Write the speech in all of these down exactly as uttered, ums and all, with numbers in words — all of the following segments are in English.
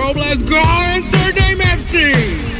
Robles, go Insert Name F C!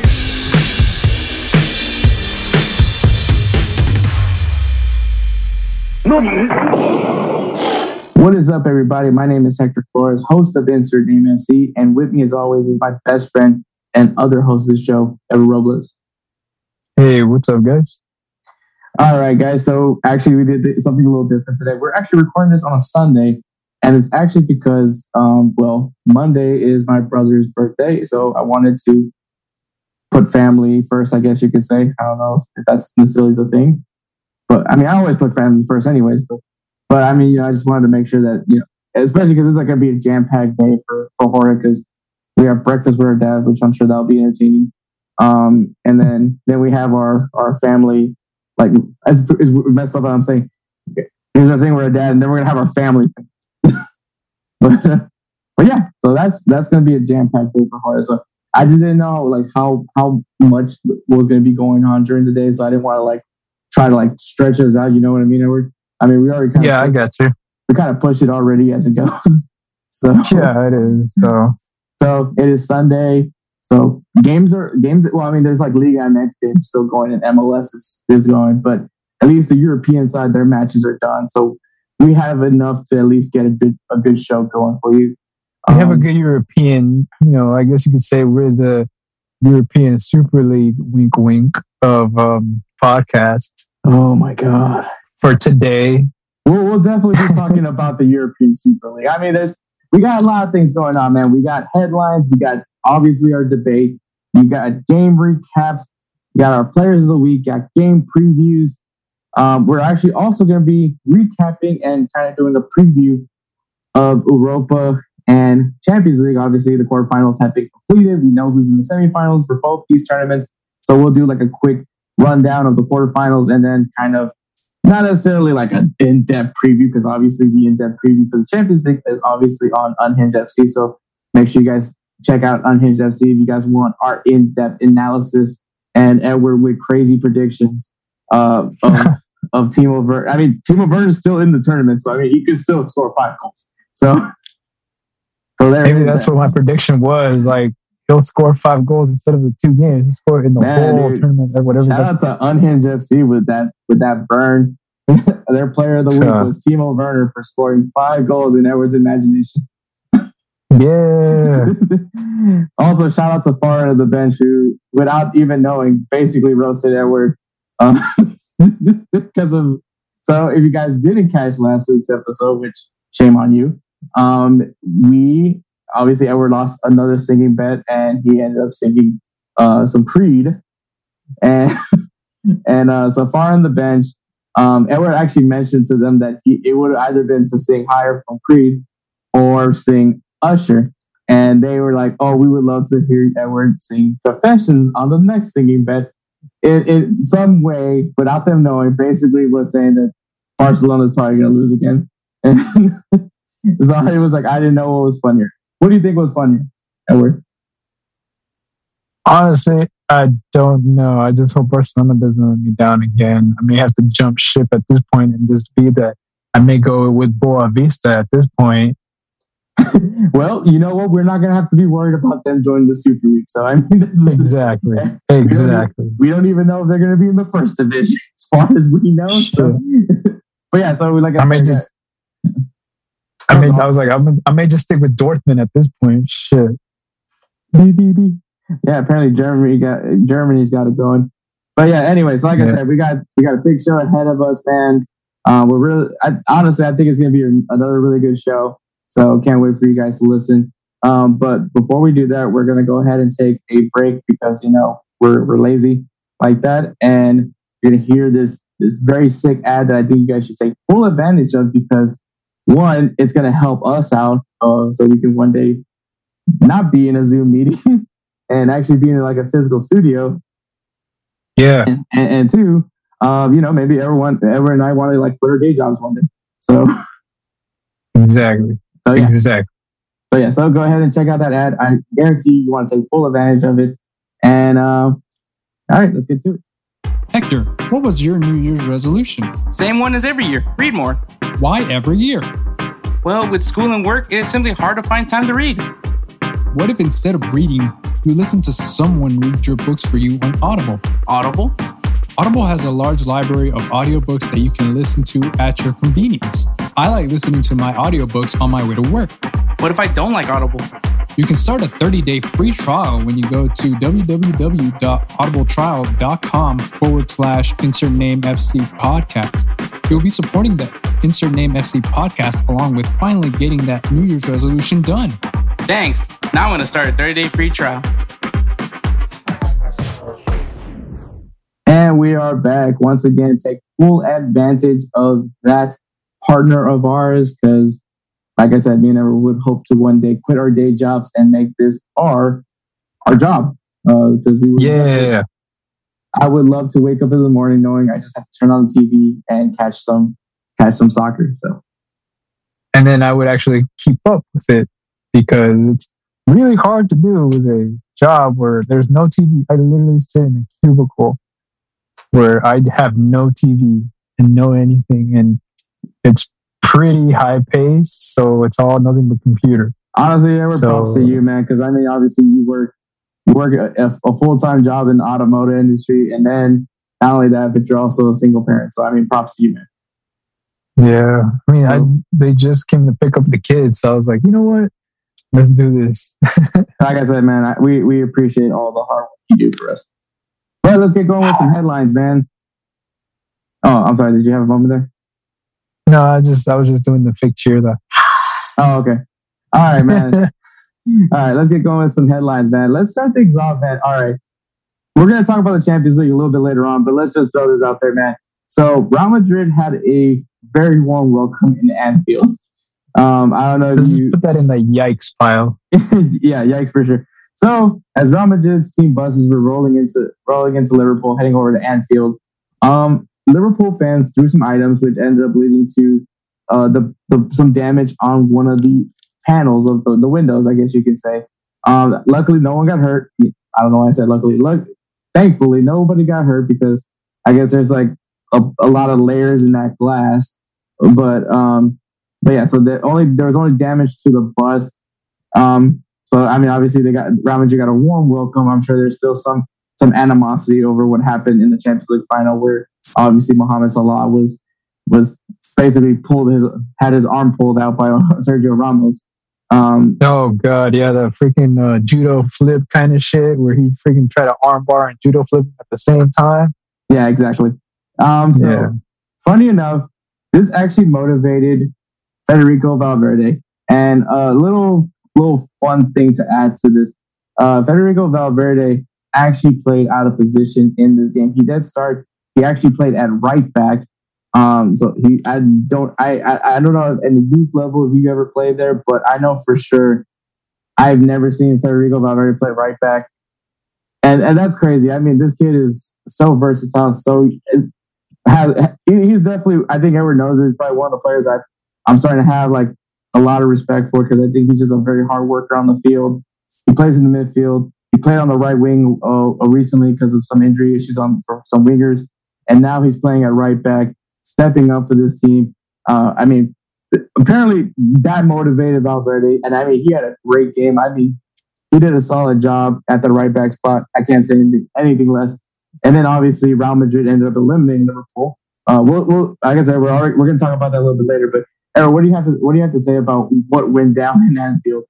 What is up, everybody? My name is Hector Flores, host of Insert Name F C, and with me, as always, is my best friend and other host of the show, Edward Robles. Hey, what's up, guys? All right, guys. So actually, we did something a little different today. We're actually recording this on a Sunday, and it's actually because, um, well, Monday is my brother's birthday, so I wanted to put family first, I guess you could say. I don't know if that's necessarily the thing, but I mean, I always put family first, anyways. But, but I mean, you know, I just wanted to make sure that, you know, especially because it's like going to be a jam-packed day for for Jorge, because we have breakfast with our dad, which I'm sure that'll be entertaining. Um, and then then we have our our family. Like, as, as messed up, I'm saying, here's our thing with our dad, and then we're gonna have our family. but, uh, but yeah, so that's that's gonna be a jam-packed day for Jorge. So I just didn't know like how how much was gonna be going on during the day, so I didn't want to like try to like stretch us out. You know what I mean, Edward? I mean, we already kind of yeah, I got you. We kind of push it already as it goes. So yeah, it is. So so it is Sunday. So games are games. Well, I mean, there's like Liga M X games still going, and M L S is, is going, but at least the European side, their matches are done. So we have enough to at least get a good a good show going for you. We um, have a good European. You know, I guess you could say we're the European Super League. Wink, wink of um, podcast. Oh my god! For today, we'll we'll definitely be talking about the European Super League. I mean, there's we got a lot of things going on, man. We got headlines. We got obviously our debate. You got game recaps. You got our players of the week. Got game previews. Um, we're actually also going to be recapping and kind of doing a preview of Europa and Champions League. Obviously, the quarterfinals have been completed. We know who's in the semifinals for both these tournaments. So we'll do like a quick rundown of the quarterfinals and then kind of not necessarily like an in-depth preview, because obviously the in-depth preview for the Champions League is obviously on Unhinged F C. So make sure you guys check out Unhinged F C if you guys want our in-depth analysis and Edward with crazy predictions uh, of, of Timo Werner. I mean, Timo Werner is still in the tournament, so I mean, he could still score five goals. So, so there. Maybe that's that. What my prediction was. Like, he'll score five goals instead of the two games. He'll score in the Man, whole dude, tournament or whatever. Shout out to Unhinged F C with that with that burn. Their player of the week so, was Timo Werner for scoring five goals in Edward's imagination. Yeah. Also, shout out to Far End of the Bench, who, without even knowing, basically roasted Edward um, because of. So, if you guys didn't catch last week's episode, which shame on you, um, we obviously Edward lost another singing bet, and he ended up singing uh, some Creed, and and uh, so Far End of the Bench, um, Edward actually mentioned to them that he it would have either been to sing Higher from Creed or sing Usher, and they were like, "Oh, we would love to hear Edward sing Confessions on the next singing bet." In, in some way, without them knowing, basically was saying that Barcelona is probably going to lose again. And so it was like, I didn't know what was funnier. What do you think was funnier, Edward? Honestly, I don't know. I just hope Barcelona doesn't let me down again. I may have to jump ship at this point and just be that. I may go with Boa Vista at this point. Well, you know what? We're not going to have to be worried about them joining the Super League. So, I mean, this is exactly. We exactly. Don't, we don't even know if they're going to be in the first division as far as we know. So. But yeah, so like I, I said, may just, I, I, may, I was like, I'm, I may just stick with Dortmund at this point. Shit. B B B. Yeah, apparently Germany got Germany's got it going. But yeah, anyways, like yeah. I said, we got we got a big show ahead of us, man. Um, we're really, I, honestly, I think it's going to be another really good show. So can't wait for you guys to listen. Um, but before we do that, we're going to go ahead and take a break because, you know, we're we're lazy like that. And you're going to hear this this very sick ad that I think you guys should take full advantage of because, one, it's going to help us out uh, so we can one day not be in a Zoom meeting and actually be in like a physical studio. Yeah. And, and, and two, um, you know, maybe everyone, everyone and I want to like quit our day jobs one day. So exactly. So yeah. Exactly. So yeah, so go ahead and check out that ad. I guarantee you want to take full advantage of it. And uh, all right, let's get to it. Hector, what was your New Year's resolution? Same one as every year. Read more. Why every year? Well, with school and work, it is simply hard to find time to read. what if instead of reading, you listen to someone read your books for you on Audible? Audible? Audible has a large library of audiobooks that you can listen to at your convenience. I like listening to my audiobooks on my way to work. What if I don't like Audible? You can start a thirty-day free trial when you go to www.audibletrial.com forward slash insert name FC podcast. You'll be supporting the Insert Name F C podcast along with finally getting that New Year's resolution done. Thanks. Now I'm going to start a thirty-day free trial. And we are back once again. Take full advantage of that partner of ours because, like I said, me and Ever would hope to one day quit our day jobs and make this our our job. Because uh, we would yeah, love, I would love to wake up in the morning knowing I just have to turn on the T V and catch some catch some soccer. So, and then I would actually keep up with it because it's really hard to do with a job where there's no T V. I literally sit in a cubicle where I have no T V and no anything, and it's pretty high paced, so it's all nothing but computer. Honestly, ever so, props to you, man, because I mean, obviously, you work you work a, a full time job in the automotive industry, and then not only that, but you're also a single parent. So I mean, props to you, man. Yeah, I mean, I, they just came to pick up the kids, so I was like, you know what, let's do this. Like I said, man, I, we we appreciate all the hard work you do for us. But let's get going with some headlines, man. Oh, I'm sorry. Did you have a moment there? No, I just I was just doing the fake cheer though. Oh, okay. All right, man. All right, let's get going with some headlines, man. Let's start things off, man. All right. We're going to talk about the Champions League a little bit later on, but let's just throw this out there, man. So Real Madrid had a very warm welcome in Anfield. Um, I don't know if Let's you put that in the yikes pile. Yeah, yikes for sure. So as Real Madrid's team buses were rolling into rolling into Liverpool, heading over to Anfield, um, Liverpool fans threw some items, which ended up leading to uh, the, the some damage on one of the panels of the, the windows, I guess you could say. Um, luckily, no one got hurt. I don't know why I said luckily. Look, thankfully, nobody got hurt because I guess there's like a, a lot of layers in that glass. But um, but yeah, so there only there was only damage to the bus. Um, so I mean, obviously they got Real Madrid got a warm welcome. I'm sure there's still some some animosity over what happened in the Champions League final, where obviously Mohamed Salah was was basically pulled his had his arm pulled out by Sergio Ramos. Um, oh god, yeah, the freaking uh, judo flip kind of shit where he freaking tried to arm bar and judo flip at the same time. Yeah, exactly. Um, so yeah. Funny enough, this actually motivated Federico Valverde, and a little little fun thing to add to this: uh, Federico Valverde actually played out of position in this game. He did start. He actually played at right back. Um, so he, I don't, I, I, I don't know at the youth level if you ever played there, but I know for sure I've never seen Federico Valverde play right back, and and that's crazy. I mean, this kid is so versatile. So has, he's definitely. I think everyone knows he's probably one of the players I, I'm starting to have like a lot of respect for because I think he's just a very hard worker on the field. He plays in the midfield. He played on the right wing uh, recently because of some injury issues on for some wingers, and now he's playing at right back, stepping up for this team. Uh, I mean, apparently that motivated Valverde, and I mean, he had a great game. I mean, he did a solid job at the right back spot. I can't say anything, anything less. And then obviously Real Madrid ended up eliminating Liverpool. Uh, we'll, we'll, like I said, we're already, we're going to talk about that a little bit later. But Aaron, what do you have to what do you have to say about what went down in Anfield?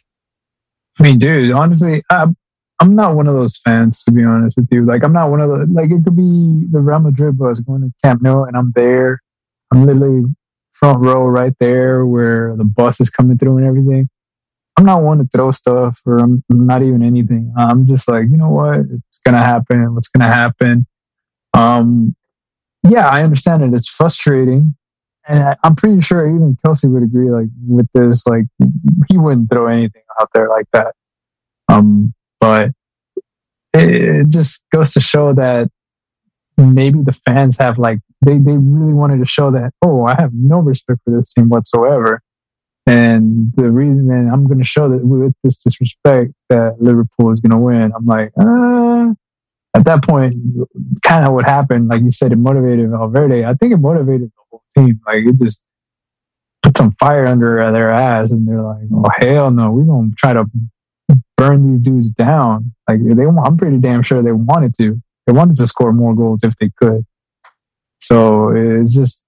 I mean, dude, honestly, I'm, I'm not one of those fans, to be honest with you. Like, I'm not one of the, like, it could be the Real Madrid bus going to Camp Nou and I'm there. I'm literally front row right there where the bus is coming through and everything. I'm not one to throw stuff or I'm not even anything. I'm just like, you know what? It's going to happen. What's going to happen? Um, yeah, I understand it. It's frustrating. And I, I'm pretty sure even Kelsey would agree, like, with this, like, he wouldn't throw anything out there like that. Um, But it, it just goes to show that maybe the fans have like, they, they really wanted to show that, oh, I have no respect for this team whatsoever. And the reason that I'm going to show that with this disrespect that Liverpool is going to win, I'm like, uh, at that point, kind of what happened, like you said, it motivated Valverde. I think it motivated the whole team. Like it just put some fire under their ass and they're like, oh, hell no, we're going to try to burn these dudes down. Like they, I'm pretty damn sure they wanted to. They wanted to score more goals if they could. So it's just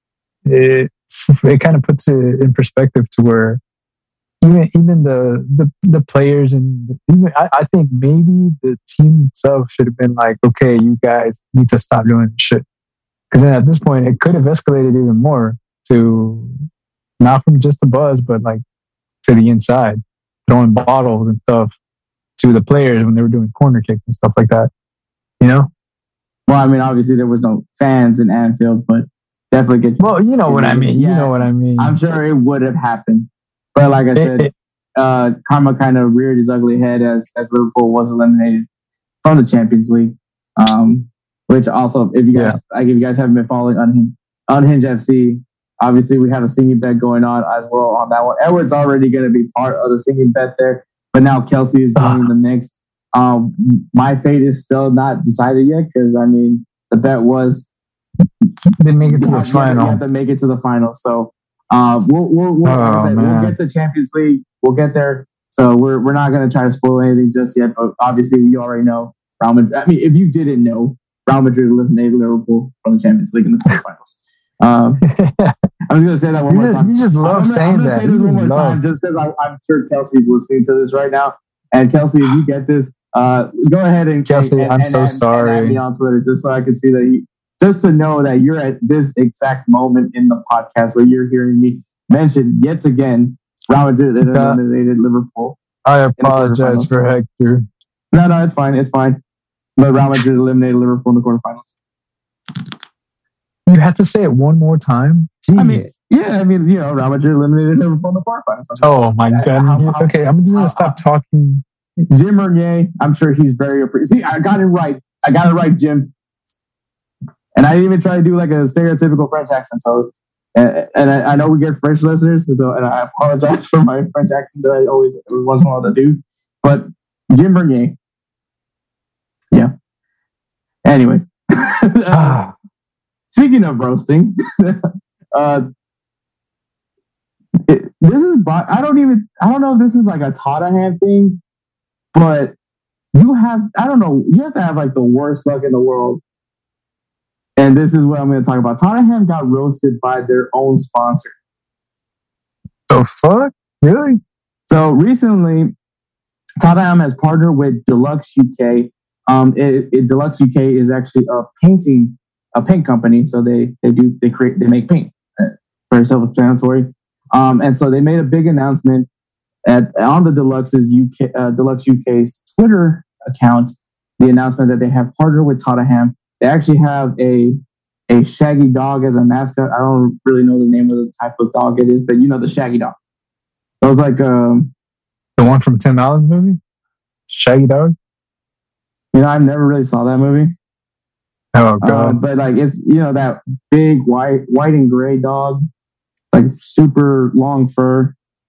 it. It kind of puts it in perspective to where even even the the, the players and even I, I think maybe the team itself should have been like, okay, you guys need to stop doing this shit. Because then at this point, it could have escalated even more to not from just the buzz, but like to the inside, throwing bottles and stuff to the players when they were doing corner kicks and stuff like that. You know? Well, I mean, obviously there was no fans in Anfield, but definitely get. Well, you know what I mean. Yeah, you know what I mean. I'm sure it would have happened, but like I said, uh, karma kind of reared its ugly head as as Liverpool was eliminated from the Champions League. Um, which also, if you guys, yeah. like, if you guys haven't been following Unhinged, Unhinged F C, obviously we have a singing bet going on as well on that one. Edward's already going to be part of the singing bet there, but now Kelsey is joining uh. the mix. Um, my fate is still not decided yet because I mean the bet was they make it to the you final. You have to make it to the final. So uh, we'll we'll we'll, oh, like I said, we'll get to Champions League. We'll get there. So we're we're not going to try to spoil anything just yet. But obviously, you already know Real Madrid. I mean, if you didn't know, Real Madrid eliminated Liverpool from the Champions League in the quarterfinals. Um, I'm just going to say that one you more just, time. You just love I'm gonna, saying I'm gonna that. Say this one more loves. time, just because I'm sure Kelsey's listening to this right now. And Kelsey, if you get this, uh, go ahead and Kelsey, and, I'm and, so and, sorry. And add me on Twitter just so I can see that you, just to know that you're at this exact moment in the podcast where you're hearing me mention yet again Real Madrid that eliminated Liverpool. I apologize for Hector. No, no, it's fine. It's fine. But Real Madrid eliminated Liverpool in the quarterfinals. You have to say it one more time? Jeez. I mean, yeah, I mean, you know, Real Madrid eliminated Liverpool in the quarterfinals. Oh, my God. How, how, okay, I'm just going to stop talking. Jim Renier, I'm sure he's very appreciative. See, I got it right. I got it right, Jim. And I didn't even try to do like a stereotypical French accent. So, and, and I, I know we get French listeners, so and I apologize for my French accent that I always every once in a while to do. But Jim Renier, yeah. Anyways, uh, speaking of roasting, uh, it, this is I don't even I don't know if this is like a Tottenham thing, but you have I don't know you have to have like the worst luck in the world. And this is what I'm going to talk about. Tottenham got roasted by their own sponsor. The fuck? Really? So recently, Tottenham has partnered with Deluxe U K. Um, it, it, Deluxe U K is actually a painting, a paint company. So they they do they create they make paint. Very self-explanatory. Um, and so they made a big announcement at on the Deluxe's U K uh, Deluxe U K's Twitter account. The announcement that they have partnered with Tottenham. They actually have a a shaggy dog as a mascot. I don't really know the name of the type of dog it is, but you know the shaggy dog. It was like um, the one from Tim Allen's movie, Shaggy Dog. You know, I never really saw that movie. Oh god! Um, but like it's you know that big white white and gray dog, like super long fur.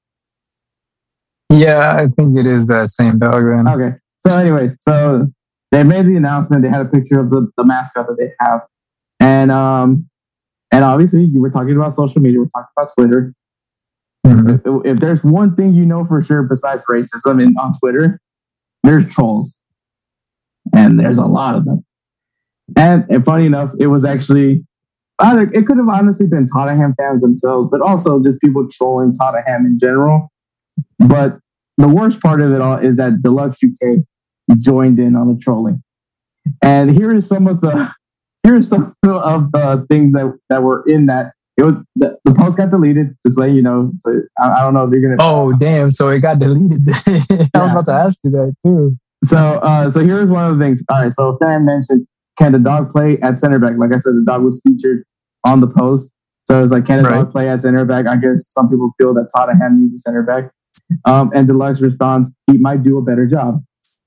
Yeah, I think it is that same dog then. Okay. So, anyways, so. They made the announcement. They had a picture of the, the mascot that they have. And um, and obviously, you were talking about social media. We're talking about Twitter. Mm-hmm. If, if there's one thing you know for sure besides racism in, on Twitter, there's trolls. And there's a lot of them. And, and funny enough, it was actually, either, it could have honestly been Tottenham fans themselves, but also just people trolling Tottenham in general. But the worst part of it all is that Deluxe U K joined in on the trolling. And here is some of the here are some of the things that, that were in that. It was the, the post got deleted, just letting you know. So I, I don't know if you're gonna Oh damn, so it got deleted. I yeah. was about to ask you that too. So uh so here's one of the things. All right, so a fan mentioned, can the dog play at center back? Like I said, the dog was featured on the post. So it's like, can the right. dog play at center back? I guess some people feel that Tottenham needs a center back. Um and Deluxe responds, he might do a better job.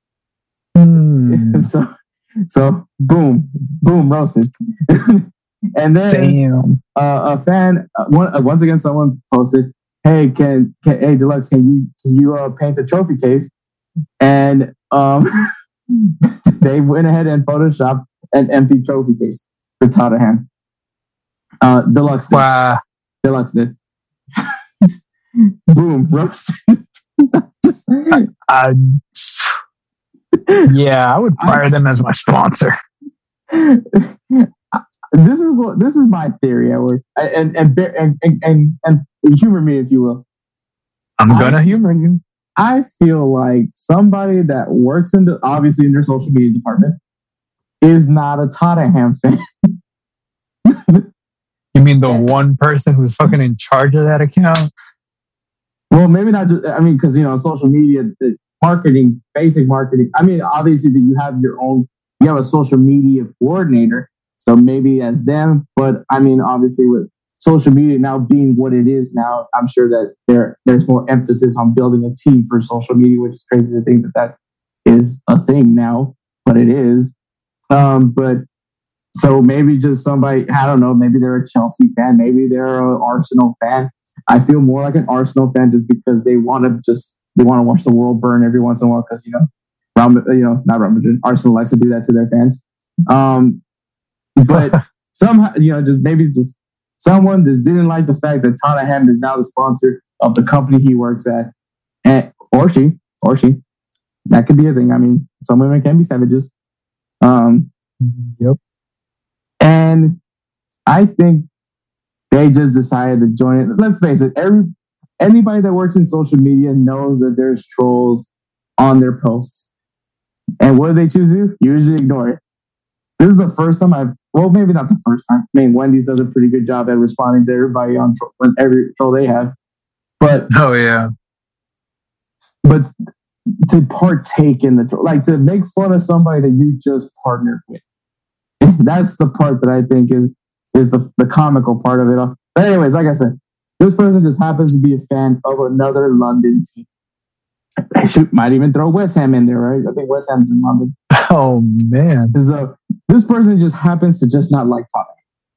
Mm. so, so boom, boom, roasted. And then Damn. Uh, a fan, uh, one, uh, once again, someone posted, "Hey, can, can hey Deluxe, can you can you uh, paint the trophy case?" And um, they went ahead and photoshopped an empty trophy case for Tottenham. Uh, Deluxe did. Wow. Deluxe did. Boom, roasted. Uh, yeah, I would fire them as my sponsor. This is what this is my theory at work, and and and and and, and humor me if you will. I'm gonna I, humor you. I feel like somebody that works in the obviously in their social media department is not a Tottenham fan. You mean the one person who's fucking in charge of that account? Well, maybe not just. I mean, because you know, social media, the marketing, basic marketing. I mean, obviously, that you have your own. You have a social media coordinator, so maybe that's them. But I mean, obviously, with social media now being what it is now, I'm sure that there there's more emphasis on building a team for social media, which is crazy to think that that is a thing now, but it is. Um, but so maybe just somebody, I don't know, maybe they're a Chelsea fan, maybe they're an Arsenal fan. I feel more like an Arsenal fan just because they want to just they want to watch the world burn every once in a while because you know, Real, you know, not Real Madrid, Arsenal likes to do that to their fans. Um, but somehow, you know, just maybe just someone just didn't like the fact that Tottenham is now the sponsor of the company he works at, and or she, or she. That could be a thing. I mean, some women can be savages. Um, yep. And I think they just decided to join it. Let's face it, every anybody that works in social media knows that there's trolls on their posts. And what do they choose to do? Usually ignore it. This is the first time I've, well, maybe not the first time. I mean, Wendy's does a pretty good job at responding to everybody on tro- every troll they have. But oh yeah, but to partake in the troll, like to make fun of somebody that you just partnered with. That's the part that I think is is the, the comical part of it all. But anyways, like I said, this person just happens to be a fan of another London team. They should, might even throw West Ham in there, right? I think West Ham's in London. Oh, man. So this person just happens to just not like Tottenham.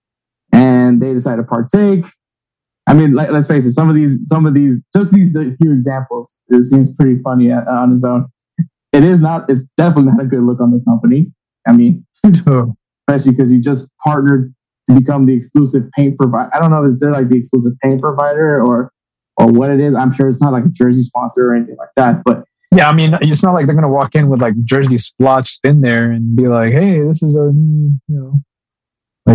And they decide to partake. I mean, like, let's face it, some of these, some of these, just these few examples, it seems pretty funny on its own. It is not, it's definitely not a good look on the company. I mean, especially because you just partnered to become the exclusive paint provider. I don't know if they're like the exclusive paint provider or or what it is. I'm sure it's not like a jersey sponsor or anything like that. But yeah, I mean, it's not like they're gonna walk in with like jersey splotched in there and be like, "Hey, this is our new, you know, like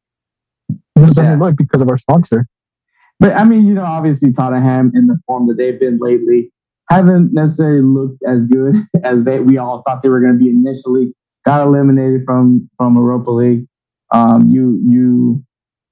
this is yeah. our new look because of our sponsor." But I mean, you know, obviously Tottenham in the form that they've been lately haven't necessarily looked as good as they we all thought they were going to be initially. Got eliminated from from Europa League. Um, you you.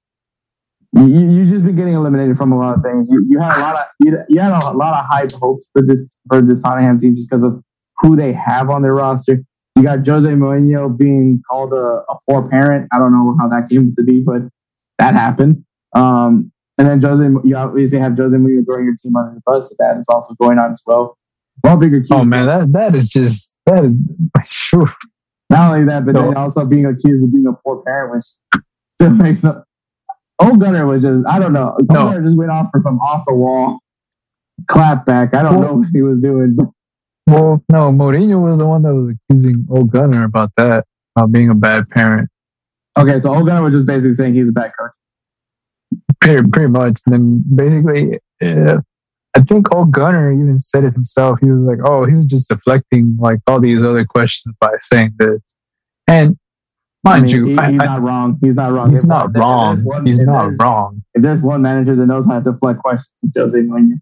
You you just been getting eliminated from a lot of things. You you had a lot of you, you had a lot of high hopes for this for this Tottenham team just because of who they have on their roster. You got Jose Mourinho being called a, a poor parent. I don't know how that came to be, but that happened. Um, and then Jose, you obviously have Jose Mourinho throwing your team under the bus. So that is also going on as well. Well, bigger. Oh man, that that is just that is sure. Not only that, but no. then also being accused of being a poor parent, which still makes no. Old Gunner was just, I don't know. Old no. Gunner just went off for some off the wall clap back. I don't well, know what he was doing. Well, no, Mourinho was the one that was accusing Old Gunner about that, about being a bad parent. Okay, so Old Gunner was just basically saying he's a bad coach. Pretty, pretty much. Then basically, uh, I think Old Gunner even said it himself. He was like, oh, he was just deflecting like all these other questions by saying this. And mind I mean, you, he, he's I, not wrong. He's not wrong. He's if not there, wrong. If one, he's not wrong. If there's one manager that knows how to deflect questions, it's Jose Mourinho.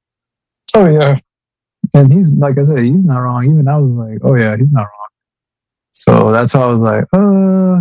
Oh yeah, and he's like I said, he's not wrong. Even I was like, oh yeah, he's not wrong. So that's why I was like, uh,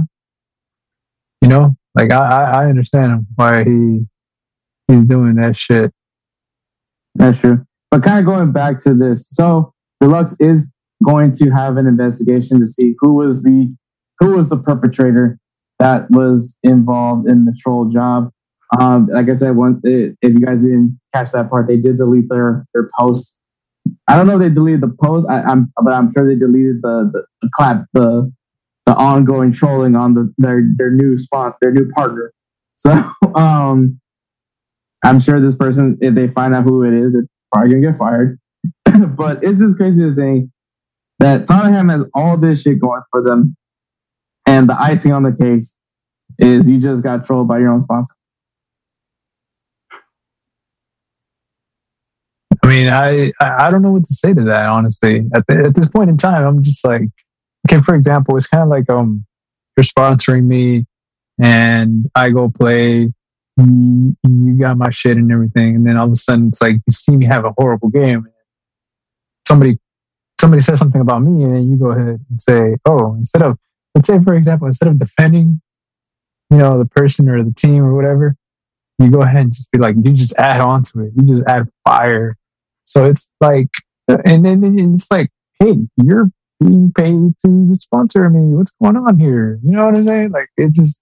you know, like I I understand why he he's doing that shit. That's true. But kind of going back to this, so Deluxe is going to have an investigation to see who was the Who was the perpetrator that was involved in the troll job? Um, like I said, one, if you guys didn't catch that part, they did delete their their post. I don't know if they deleted the post, I, I'm, but I'm sure they deleted the the, the clap, the the ongoing trolling on the their their new spot, their new partner. So um, I'm sure this person, if they find out who it is, it's probably gonna get fired. But it's just crazy to think that Tottenham has all this shit going for them. And the icing on the cake is you just got trolled by your own sponsor. I mean, I, I I don't know what to say to that, honestly. At, the, at this point in time, I'm just like, okay, for example, it's kind of like um, you're sponsoring me and I go play, you, you got my shit and everything, and then all of a sudden it's like you see me have a horrible game. Somebody somebody says something about me, and then you go ahead and say, oh, instead of, let's say, for example, instead of defending, you know, the person or the team or whatever, you go ahead and just be like, you just add on to it. You just add fire. So it's like, and then it's like, hey, you're being paid to sponsor me. What's going on here? You know what I'm saying? Like, it just,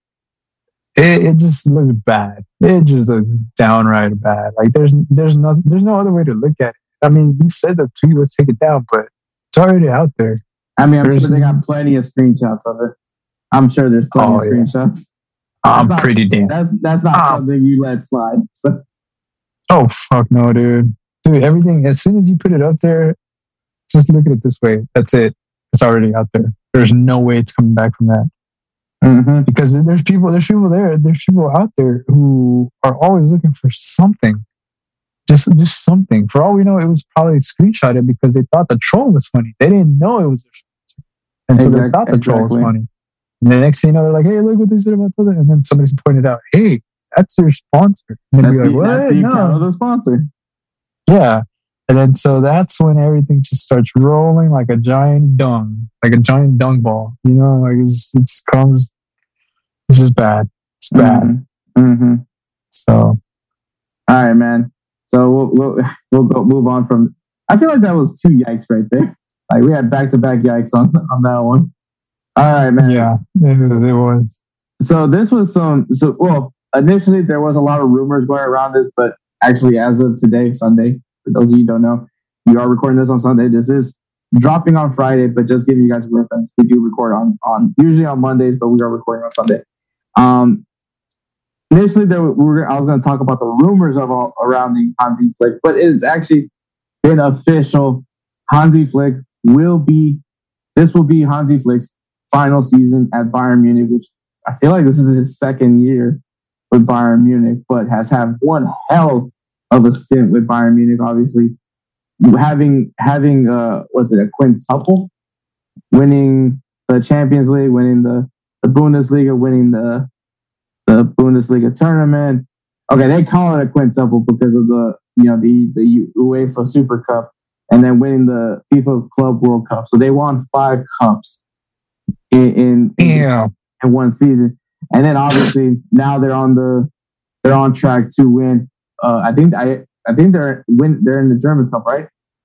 it, it just looks bad. It just looks downright bad. Like, there's, there's no, there's no other way to look at it. I mean, you said the tweet, let's take it down, but it's already out there. I mean, I'm there's, sure they got plenty of screenshots of it. I'm sure there's plenty oh, of screenshots. Yeah. I'm not, pretty damn. That's that's not um, something you let slide. So. Oh, fuck no, dude. Dude, everything, as soon as you put it up there, just look at it this way. That's it. It's already out there. There's no way it's coming back from that. Mm-hmm. Because there's people, there's people there, there's people out there who are always looking for something. Just, just something. For all we know, it was probably screenshotted because they thought the troll was funny. They didn't know it was their sponsor. And so exactly, they thought the exactly. troll was funny. And the next thing you know, they're like, hey, look what they said about that. And then somebody's pointed out, hey, that's their sponsor. And That's, be the, like, that's what? the No. account of the sponsor. Yeah. And then so that's when everything just starts rolling like a giant dung, like a giant dung ball. You know, like it just, it just comes, it's just bad. It's bad. Mm-hmm. Mm-hmm. So. All right, man. So we'll, we'll, we'll go move on from, I feel like that was two yikes right there. Like we had back-to-back yikes on, on that one. All right, man. Yeah, it was. It was. So this was some, so, well, initially there was a lot of rumors going around this, but actually as of today, Sunday, for those of you who don't know, we are recording this on Sunday. This is dropping on Friday, but just giving you guys a reference. We do record on, on usually on Mondays, but we are recording on Sunday. Um, initially, there we were, I was going to talk about the rumors of all around the Hansi Flick, but it has actually been official. Hansi Flick will be, this will be Hansi Flick's final season at Bayern Munich, which I feel like this is his second year with Bayern Munich, but has had one hell of a stint with Bayern Munich, obviously. Having, having uh, what's it, a quintuple? Winning the Champions League, winning the, the Bundesliga, winning the the Bundesliga tournament. Okay, they call it a quintuple because of the, you know, the, the UEFA Super Cup, and then winning the FIFA Club World Cup. So they won five cups in in, in, Yeah. in one season. And then obviously now they're on the they're on track to win. Uh, I think I I think they're win they're in the German Cup, right?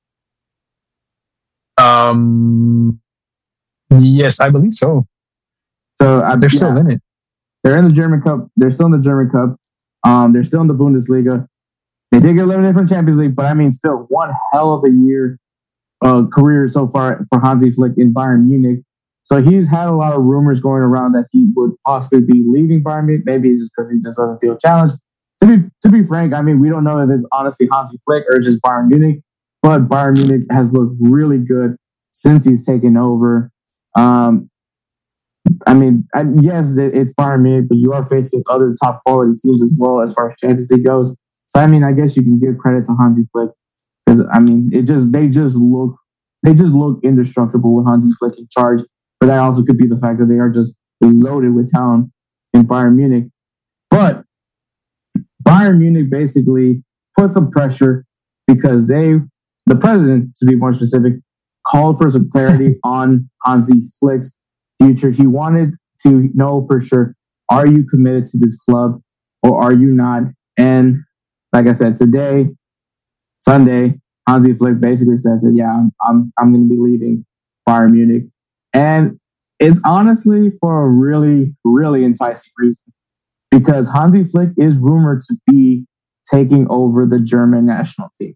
Um. Yes, I believe so. So uh, They're yeah, still in it. They're in the German Cup. They're still in the German Cup. Um, they're still in the Bundesliga. They did get eliminated from Champions League, but I mean, still one hell of a year, uh, career so far for Hansi Flick in Bayern Munich. So he's had a lot of rumors going around that he would possibly be leaving Bayern Munich. Maybe it's just because he just doesn't feel challenged. To be to be frank, I mean, we don't know if it's honestly Hansi Flick or just Bayern Munich, but Bayern Munich has looked really good since he's taken over. Um, I mean, yes, it's Bayern Munich, but you are facing other top quality teams as well as far as Champions League goes. So I mean, I guess you can give credit to Hansi Flick because I mean, it just they just look they just look indestructible with Hansi Flick in charge. But that also could be the fact that they are just loaded with talent in Bayern Munich. But Bayern Munich basically put some pressure because they, the president, to be more specific, called for some clarity on Hansi Flick's future. He wanted to know for sure, are you committed to this club or are you not? And like I said, today, Sunday, Hansi Flick basically said that, yeah, I'm I'm, I'm going to be leaving Bayern Munich. And it's honestly for a really, really enticing reason. Because Hansi Flick is rumored to be taking over the German national team.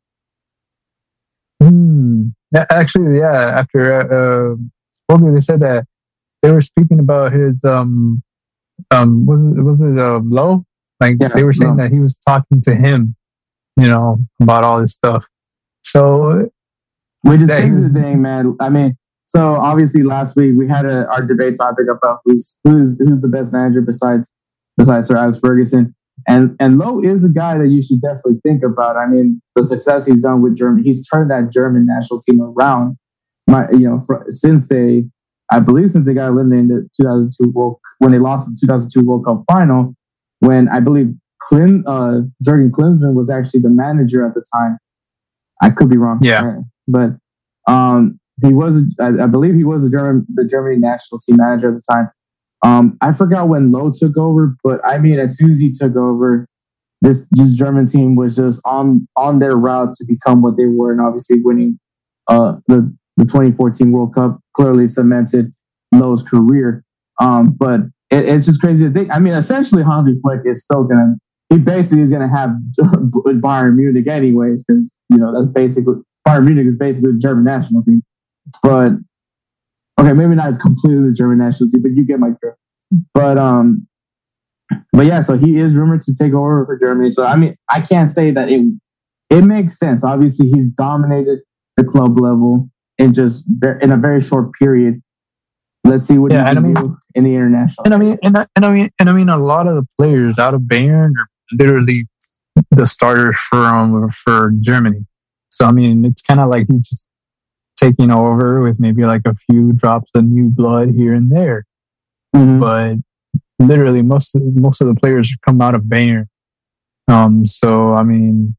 Hmm. Yeah, actually, yeah. After uh, uh, supposedly they said that they were speaking about his um um was it was it uh, Low? Like Yeah, they were saying Low. that he was talking to him, you know, about all this stuff. So, Which is that he this is was- the thing, man. I mean, so obviously last week we had a, our debate topic about who's who's who's the best manager besides besides Sir Alex Ferguson. And and Lowe is a guy that you should definitely think about. I mean, the success he's done with Germany, he's turned that German national team around. My, you know, for, since they, I believe, since they got eliminated in the two thousand two World, when they lost the two thousand two World Cup final, when I believe Clin, uh, Jurgen Klinsmann was actually the manager at the time. I could be wrong, yeah, but um, he was, I, I believe, he was the German, the Germany national team manager at the time. Um, I forgot when Lowe took over, but I mean, as soon as he took over, this this German team was just on on their route to become what they were, and obviously winning uh, the the twenty fourteen World Cup clearly cemented Lowe's career. Um, but it, it's just crazy to think. I mean, essentially, Hansi Flick is still gonna he basically is gonna have Bayern Munich anyways, because you know that's basically Bayern Munich is basically the German national team, but. Okay, maybe not completely the German national team, but you get my drift. But um, but yeah, so he is rumored to take over for Germany. So I mean, I can't say that it it makes sense. Obviously, he's dominated the club level in just in a very short period. Let's see what yeah, he can I mean, do in the international. And I mean, and I, and I mean, and I mean, a lot of the players out of Bayern are literally the starters for um, for Germany. So I mean, it's kind of like he just. Taking over with maybe like a few drops of new blood here and there, mm-hmm. but literally most of, most of the players come out of Bayern. Um, so I mean,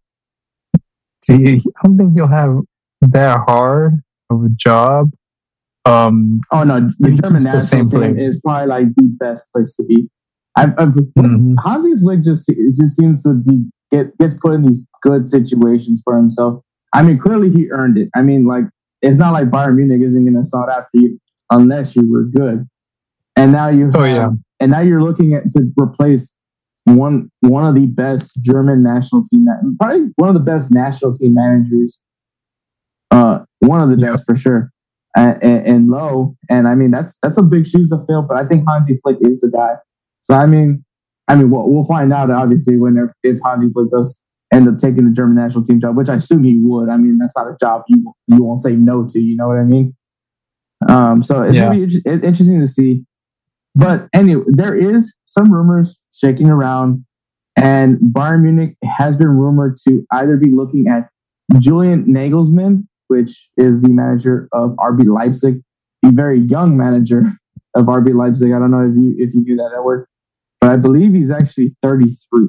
see, I don't think you'll have that hard of a job. Um, oh no, the German national team is probably like the best place to be. I've, I've mm-hmm. Hansi Flick just just seems to be get gets put in these good situations for himself. I mean, clearly he earned it. I mean, like. It's not like Bayern Munich isn't going to sought after you unless you were good. And now you, have, oh yeah, and now you're looking at to replace one one of the best German national team, probably one of the best national team managers. Uh, one of the yeah. best for sure, and, and, and Lowe. And I mean that's that's a big shoes to fill. But I think Hansi Flick is the guy. So I mean, I mean we'll, we'll find out obviously when if Hansi Flick does. End up taking the German national team job, which I assume he would. I mean, that's not a job you you won't say no to. You know what I mean? Um, so it's yeah. gonna be it's interesting to see. But anyway, there is some rumors shaking around, and Bayern Munich has been rumored to either be looking at Julian Nagelsmann, which is the manager of R B Leipzig, the very young manager of R B Leipzig. I don't know if you if you knew that, Edward, but I believe he's actually thirty-three.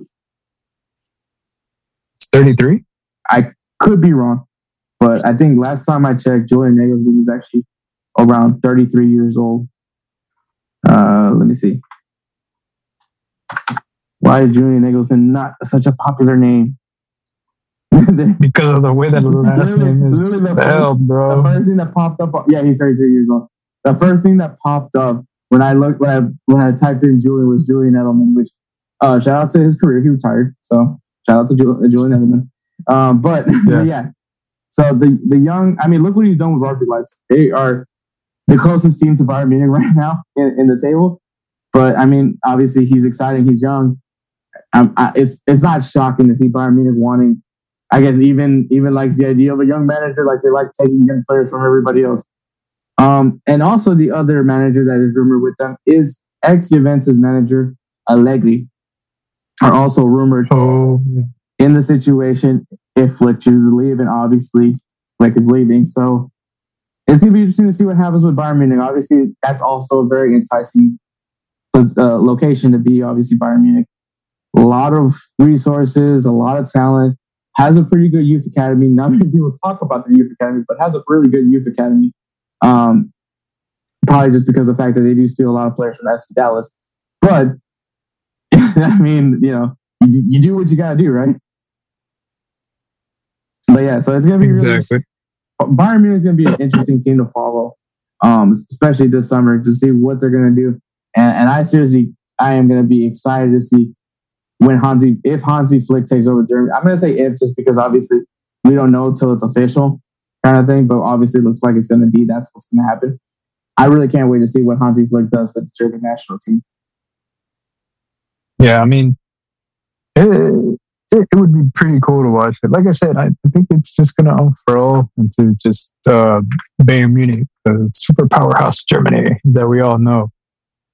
thirty-three? I could be wrong, but I think last time I checked, Julian Nagelsmann was actually around thirty-three years old. Uh, let me see. Why is Julian Nagelsmann not such a popular name? Because of the way that the last name is spelled, bro. The first thing that popped up, yeah, he's thirty-three years old. The first thing that popped up when I looked, when I, when I typed in Julian was Julian Edelman, which uh, shout out to his career. He retired, so. Shout out to Julian Edelman. Um, but yeah. but yeah, so the the young, I mean, look what he's done with R B Leipzig. They are the closest team to Bayern Munich right now in, in the table. But I mean, obviously he's exciting. He's young. Um, I, it's it's not shocking to see Bayern Munich wanting. I guess even even likes the idea of a young manager, like they like taking young players from everybody else. Um, and also the other manager that is rumored with them is ex-Juventus manager Allegri. Are also rumored oh, yeah. in the situation if Flick chooses to leave, and obviously Flick is leaving. So it's going to be interesting to see what happens with Bayern Munich. Obviously, that's also a very enticing uh, location to be, obviously, Bayern Munich. A lot of resources, a lot of talent, has a pretty good youth academy. Not many people talk about the youth academy, but has a really good youth academy. Um, probably just because of the fact that they do steal a lot of players from F C Dallas. But I mean, you know, you, you do what you gotta do, right? But yeah, so it's gonna be exactly. Really, Bayern Munich is gonna be an interesting team to follow, um, especially this summer to see what they're gonna do. And, and I seriously, I am gonna be excited to see when Hansi, if Hansi Flick takes over Germany. I'm gonna say if, just because obviously we don't know till it's official, kind of thing. But obviously, it looks like it's gonna be. That's what's gonna happen. I really can't wait to see what Hansi Flick does with the German national team. Yeah, I mean, it, it, it would be pretty cool to watch it. Like I said, I think it's just going to unfurl into just uh, Bayern Munich, the super powerhouse Germany that we all know.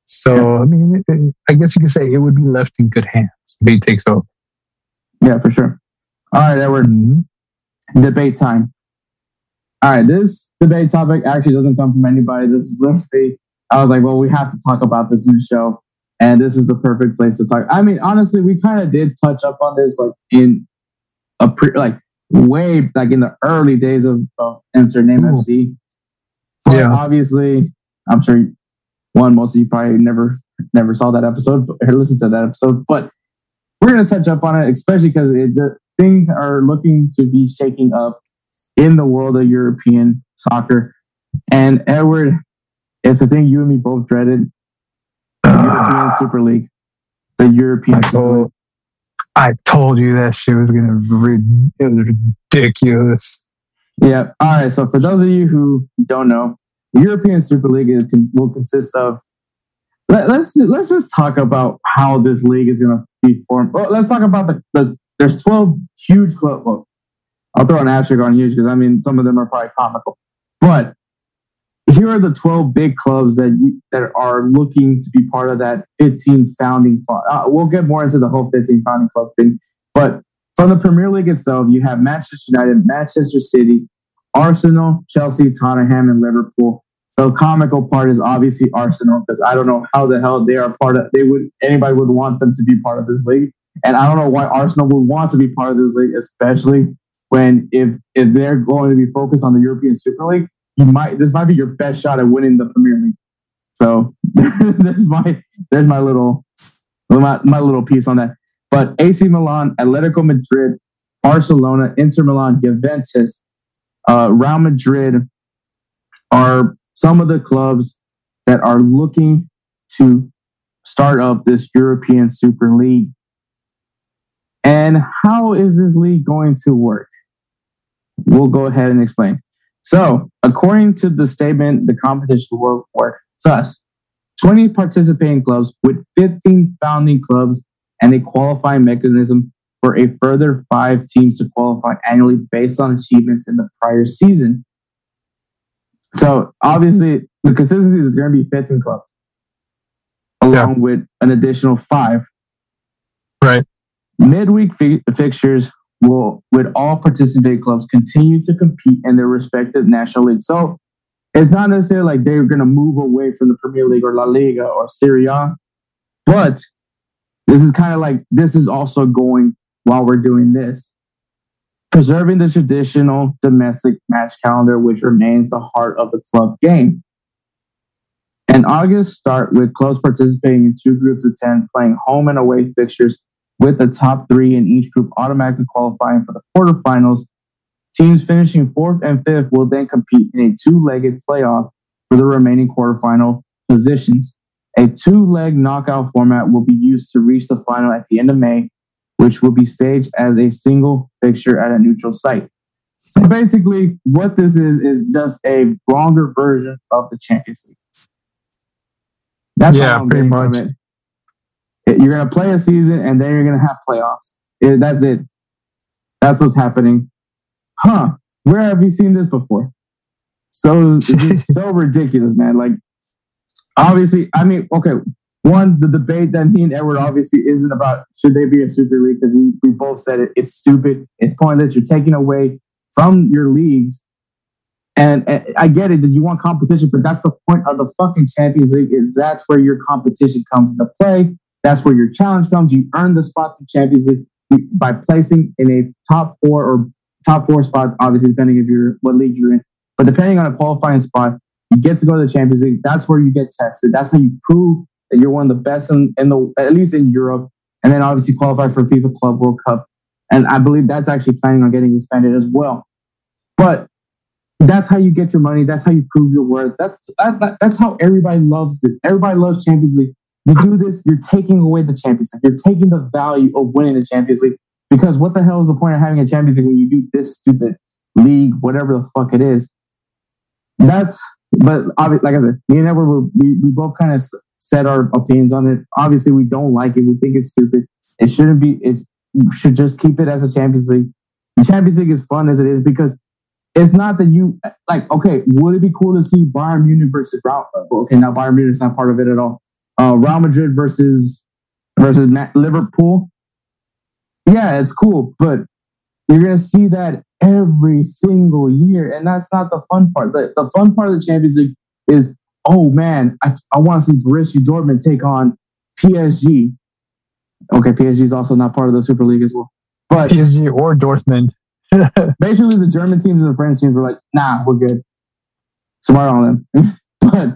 So, I mean, it, it, I guess you could say it would be left in good hands if he takes over. Yeah, for sure. All right, Edward. Mm-hmm. Debate time. All right, this debate topic actually doesn't come from anybody. This is literally, I was like, well, we have to talk about this in the show. And this is the perfect place to talk. I mean, honestly, we kind of did touch up on this like in a pre, like way, like in the early days of, of Insert Name Ooh. F C. But yeah. Obviously, I'm sure one, most of you probably never, never saw that episode or listened to that episode, but we're going to touch up on it, especially because it just, things are looking to be shaking up in the world of European soccer. And Edward, it's the thing you and me both dreaded. The uh, European Super League. The European I Super League. I told you that shit was going to be it was ridiculous. Yeah. All right. So for those of you who don't know, the European Super League is, will consist of. Let, let's let's just talk about how this league is going to be formed. Well, let's talk about the, the there's twelve huge clubs. Well, I'll throw an asterisk on huge because I mean some of them are probably comical, but here are the twelve big clubs that you, that are looking to be part of that fifteen founding club. Uh, we'll get more into the whole fifteen founding club thing, but from the Premier League itself, you have Manchester United, Manchester City, Arsenal, Chelsea, Tottenham, and Liverpool. The comical part is obviously Arsenal because I don't know how the hell they are part of. They would anybody would want them to be part of this league, and I don't know why Arsenal would want to be part of this league, especially when if if they're going to be focused on the European Super League. You might this might be your best shot at winning the Premier League. So there's my there's my little my, my little piece on that. But A C Milan, Atletico Madrid, Barcelona, Inter Milan, Juventus, uh, Real Madrid are some of the clubs that are looking to start up this European Super League. And how is this league going to work? We'll go ahead and explain. So, according to the statement, the competition will work thus. twenty participating clubs with fifteen founding clubs and a qualifying mechanism for a further five teams to qualify annually based on achievements in the prior season. So, obviously, the consistency is going to be fifteen clubs, along yeah. with an additional five. Right. Midweek fi- fixtures will, with all participating clubs, continue to compete in their respective national leagues. So it's not necessarily like they're going to move away from the Premier League or La Liga or Serie A, but this is kind of like this is also going while we're doing this, preserving the traditional domestic match calendar, which remains the heart of the club game. And August start with clubs participating in two groups of ten, playing home and away fixtures, with the top three in each group automatically qualifying for the quarterfinals. Teams finishing fourth and fifth will then compete in a two-legged playoff for the remaining quarterfinal positions. A two-leg knockout format will be used to reach the final at the end of May, which will be staged as a single fixture at a neutral site. So basically, what this is, is just a longer version of the Champions League. That's yeah, pretty much. You're going to play a season, and then you're going to have playoffs. It, that's it. That's what's happening. Huh. Where have you seen this before? So, it's just so ridiculous, man. Like, obviously, I mean, okay, one, the debate that me and Edward obviously isn't about should they be a Super League, because we, we both said it. It's stupid. It's pointless. You're taking away from your leagues. And, and I get it that you want competition, but that's the point of the fucking Champions League, is that's where your competition comes into play. That's where your challenge comes. You earn the spot in Champions League by placing in a top four or top four spot, obviously, depending if you're what league you're in. But depending on a qualifying spot, you get to go to the Champions League. That's where you get tested. That's how you prove that you're one of the best in, in the, at least in Europe. And then obviously qualify for FIFA Club World Cup. And I believe that's actually planning on getting expanded as well. But that's how you get your money. That's how you prove your worth. That's that, that, that's how everybody loves it. Everybody loves Champions League. You do this, you're taking away the Champions League. You're taking the value of winning the Champions League. Because what the hell is the point of having a Champions League when you do this stupid league, whatever the fuck it is? That's, but like I said, me and Edward, we, we both kind of said our opinions on it. Obviously, we don't like it. We think it's stupid. It shouldn't be, it should just keep it as a Champions League. The Champions League is fun as it is because it's not that you, like, okay, would it be cool to see Bayern Munich versus Real? Okay, now Bayern Munich is not part of it at all. uh, Real Madrid versus versus Liverpool. Yeah, it's cool, but you're gonna see that every single year, and that's not the fun part. The, the fun part of the Champions League is, oh man, I, I want to see Borussia Dortmund take on P S G. Okay, P S G is also not part of the Super League as well, but P S G or Dortmund. Basically, the German teams and the French teams were like, nah, we're good. Smart on them. But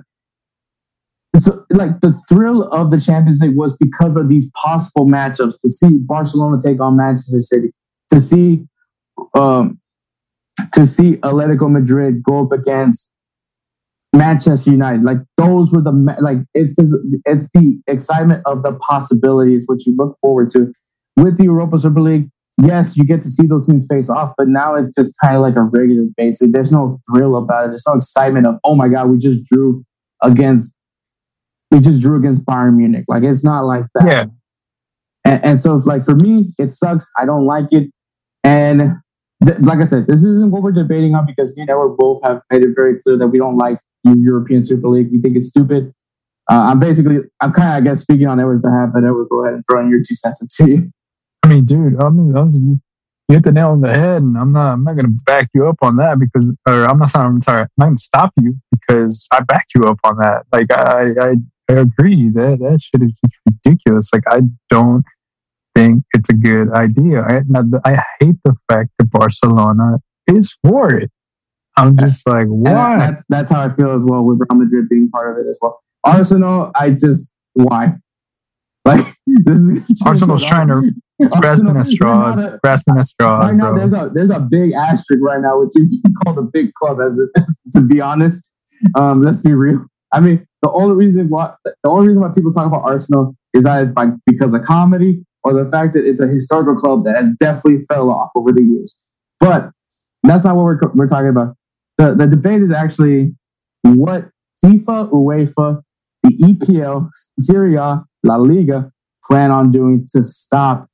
so, like, the thrill of the Champions League was because of these possible matchups, to see Barcelona take on Manchester City, to see um, to see Atletico Madrid go up against Manchester United. Like, those were the, like, it's because it's the excitement of the possibilities, which you look forward to. With the Europa Super League, yes, you get to see those teams face off, but now it's just kind of like a regular basis. There's no thrill about it. There's no excitement of, oh my God, we just drew against, we just drew against Bayern Munich. Like, it's not like that. Yeah. And, and so it's like, for me, it sucks. I don't like it. And th- like I said, this isn't what we're debating on, because me and Edward both have made it very clear that we don't like the European Super League. We think it's stupid. Uh, I'm basically, I'm kind of, I guess, speaking on Edward's behalf, but Edward, go ahead and throw in your two cents into you. I mean, dude, I mean, honestly, you hit the nail on the head, and I'm not, I'm not going to back you up on that because, or I'm not sorry, I'm sorry, I'm not going to stop you because I back you up on that. Like, I, I, I agree that that shit is just ridiculous. Like, I don't think it's a good idea. I, I hate the fact that Barcelona is for it. I'm just like, why? And that's that's how I feel as well, with Real Madrid being part of it as well. Arsenal, I just, why? Like, this is Arsenal's trying to grasping at straws, a, grasping at straws. Right now, bro. there's a there's a big asterisk right now, which you can call the big club. As, it, as to be honest, um, let's be real. I mean, the only reason why the only reason why people talk about Arsenal is either by, because of comedy, or the fact that it's a historical club that has definitely fell off over the years. But that's not what we're we're talking about. The the debate is actually what FIFA, UEFA, the E P L, Serie A, La Liga plan on doing to stop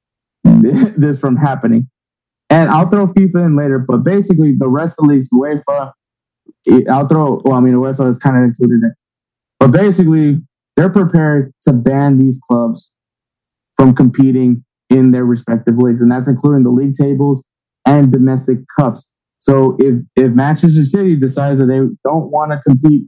this from happening. And I'll throw FIFA in later, but basically the rest of the leagues, UEFA, I'll throw, well, I mean, UEFA is kind of included in it. But basically, they're prepared to ban these clubs from competing in their respective leagues. And that's including the league tables and domestic cups. So if, if Manchester City decides that they don't want to compete,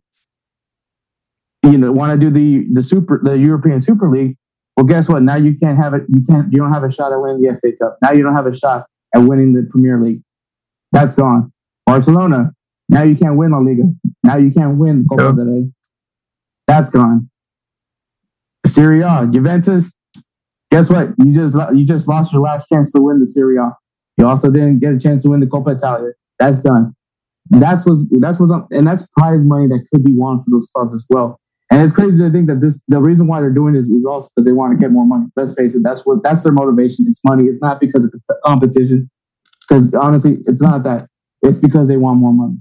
you know, want to do the the super the European Super League, well, guess what? Now you can't have it. You can't. You don't have a shot at winning the F A Cup. Now you don't have a shot at winning the Premier League. That's gone. Barcelona. Now you can't win La Liga. Now you can't win Copa del Rey. That's gone. Serie A, Juventus. Guess what? You just you just lost your last chance to win the Serie A. You also didn't get a chance to win the Coppa Italia. That's done. That's what's that's what's on, and that's prize money that could be won for those clubs as well. And it's crazy to think that this the reason why they're doing this is also because they want to get more money. Let's face it, that's what that's their motivation. It's money. It's not because of competition. Because honestly, it's not that. It's because they want more money.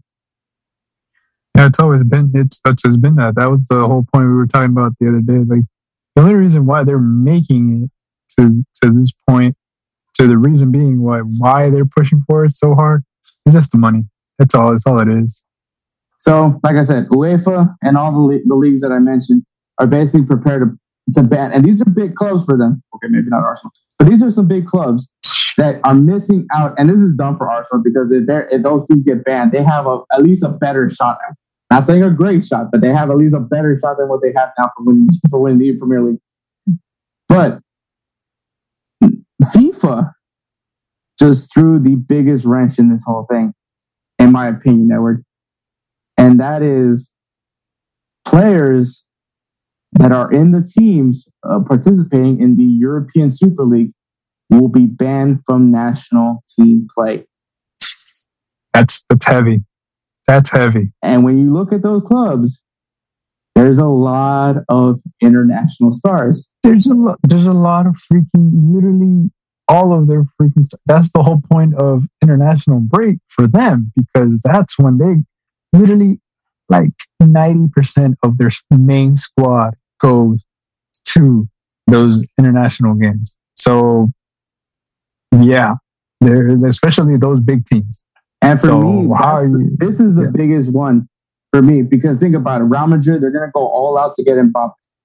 Yeah, it's always been it's such has been that. That was the whole point we were talking about the other day. Like, the only reason why they're making it to to this point, to the reason being why why they're pushing for it so hard, is just the money. That's all. That's all it is. So, like I said, UEFA and all the, le- the leagues that I mentioned are basically prepared to, to ban. And these are big clubs for them. Okay, maybe not Arsenal. But these are some big clubs that are missing out. And this is dumb for Arsenal because if, they're, if those teams get banned, they have a, at least a better shot now. Not saying a great shot, but they have at least a better shot than what they have now for winning, for winning the Premier League. But FIFA just threw the biggest wrench in this whole thing, in my opinion, Edward. And that is players that are in the teams uh, participating in the European Super League will be banned from national team play. That's that's heavy. That's heavy. And when you look at those clubs, there's a lot of international stars. There's a lot, there's a lot of freaking, literally all of their freaking. That's the whole point of international break for them, because that's when they literally like ninety percent of their main squad goes to those international games. So yeah, they're especially those big teams. And for so me, how are you, this is the yeah. biggest one for me, because think about it. Real Madrid, they're going to go all out to get Mbappe.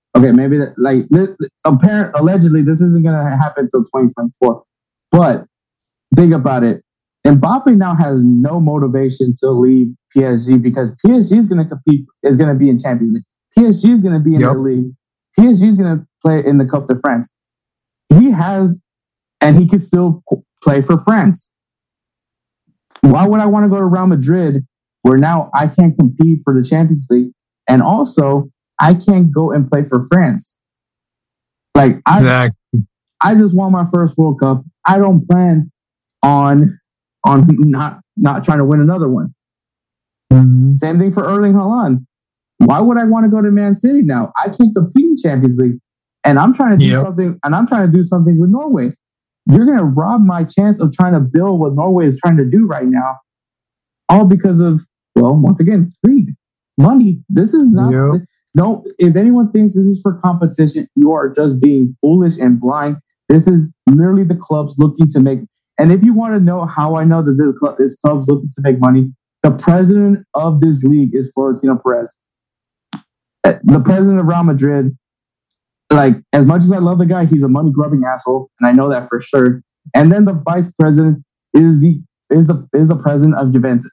Okay, maybe that, like this, apparent allegedly this isn't going to happen until twenty twenty-four. But think about it. Mbappe now has no motivation to leave P S G because P S G is going to compete, is going to be in Champions League. P S G is going to be in Yep. the league. P S G is going to play in the Coupe de France. He has, and he can still play for France. Why would I want to go to Real Madrid where now I can't compete for the Champions League and also I can't go and play for France? Like I, Exactly. I just won my first World Cup. I don't plan on on not not trying to win another one. Mhm. Same thing for Erling Haaland. Why would I want to go to Man City now? I can't compete in Champions League, and I'm trying to do Yep. something. And I'm trying to do something with Norway. You're going to rob my chance of trying to build what Norway is trying to do right now, all because of, well, once again, greed, money. This is not. Yep. No, if anyone thinks this is for competition, you are just being foolish and blind. This is literally the clubs looking to make. And if you want to know how I know that this club, this club's looking to make money, the president of this league is Florentino Perez. The president of Real Madrid, like, as much as I love the guy, he's a money grubbing asshole, and I know that for sure. And then the vice president is the is the is the president of Juventus.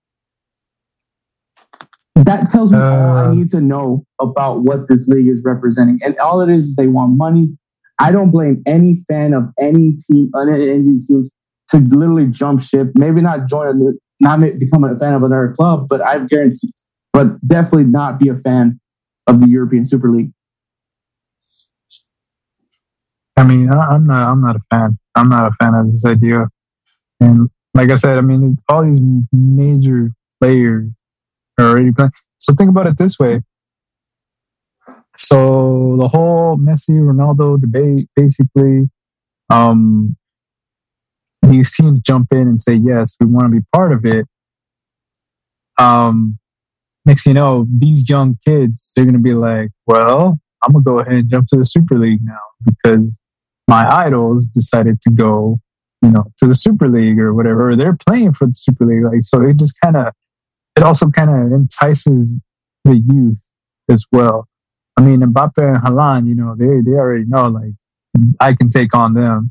That tells me all I Uh. need to know about what this league is representing. And all it is is they want money. I don't blame any fan of any team, any of these teams, to literally jump ship. Maybe not join a new, not become a fan of another club, but I guarantee, but definitely not be a fan of the European Super League. I mean, I- I'm not. I'm not a fan. I'm not a fan of this idea. And like I said, I mean, it's all these major players are already playing. So think about it this way. So the whole Messi Ronaldo debate, basically, um, these teams jump in and say, "Yes, we want to be part of it." Um, next thing you know, these young kids, they're gonna be like, "Well, I'm gonna go ahead and jump to the Super League now because my idols decided to go, you know, to the Super League or whatever. Or they're playing for the Super League." Like, so it just kind of, it also kind of entices the youth as well. I mean, Mbappe and Haaland, you know, they they already know, like, I can take on them.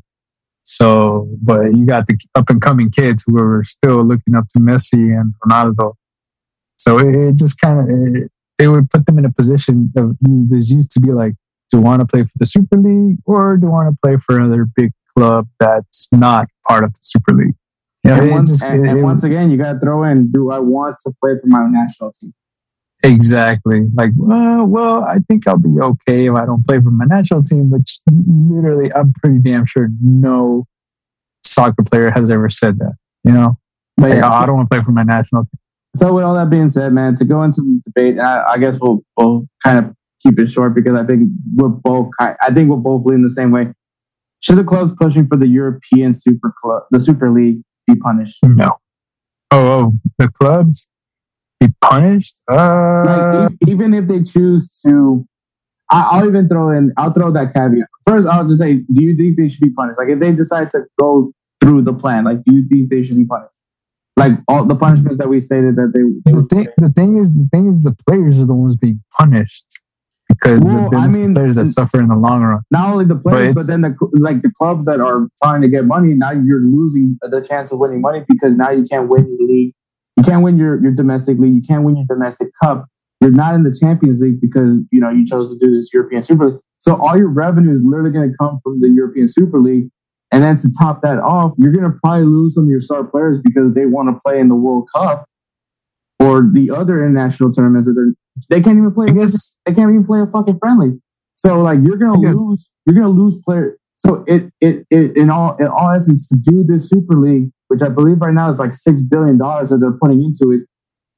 So, but you got the up and coming kids who are still looking up to Messi and Ronaldo. So it, it just kind of, it, it would put them in a position of this youth to be like, do I want to play for the Super League or do I want to play for another big club that's not part of the Super League? Yeah, and, it once, just- and, it- and it- once again, you got to throw in, do I want to play for my national team? Exactly. Like, well, well, I think I'll be okay if I don't play for my national team, which literally, I'm pretty damn sure no soccer player has ever said that, you know? But Like, yeah, oh, I don't want to play for my national team. so with all that being said, man, to go into this debate, I, I guess we'll, we'll kind of keep it short because I think we're both, kind, I think we're both leaning the same way. Should the clubs pushing for the European Super Club, the Super League, be punished? No. Oh, oh the clubs be punished? Uh, Like, e- even if they choose to, I, I'll even throw in, I'll throw that caveat. First, I'll just say, do you think they should be punished? Like, if they decide to go through the plan, like, do you think they should be punished? Like all the punishments that we stated that they, they the would thing, the thing is, the thing is, the players are the ones being punished because Well, they're I the mean, players that suffer in the long run. not only the players, But but, it's- then the like the clubs that are trying to get money. Now you're losing the chance of winning money because now you can't win your league, you can't win your, your domestic league, you can't win your domestic cup. You're not in the Champions League because you know you chose to do this European Super League. So all your revenue is literally going to come from the European Super League. And then to top that off, you're going to probably lose some of your star players because they want to play in the World Cup or the other international tournaments that they're, they can't even play. I guess They can't even play a fucking friendly. So like you're gonna I guess- lose, you're gonna lose players. So it it it in all in all essence to do this Super League, which I believe right now is like six billion dollars that they're putting into it,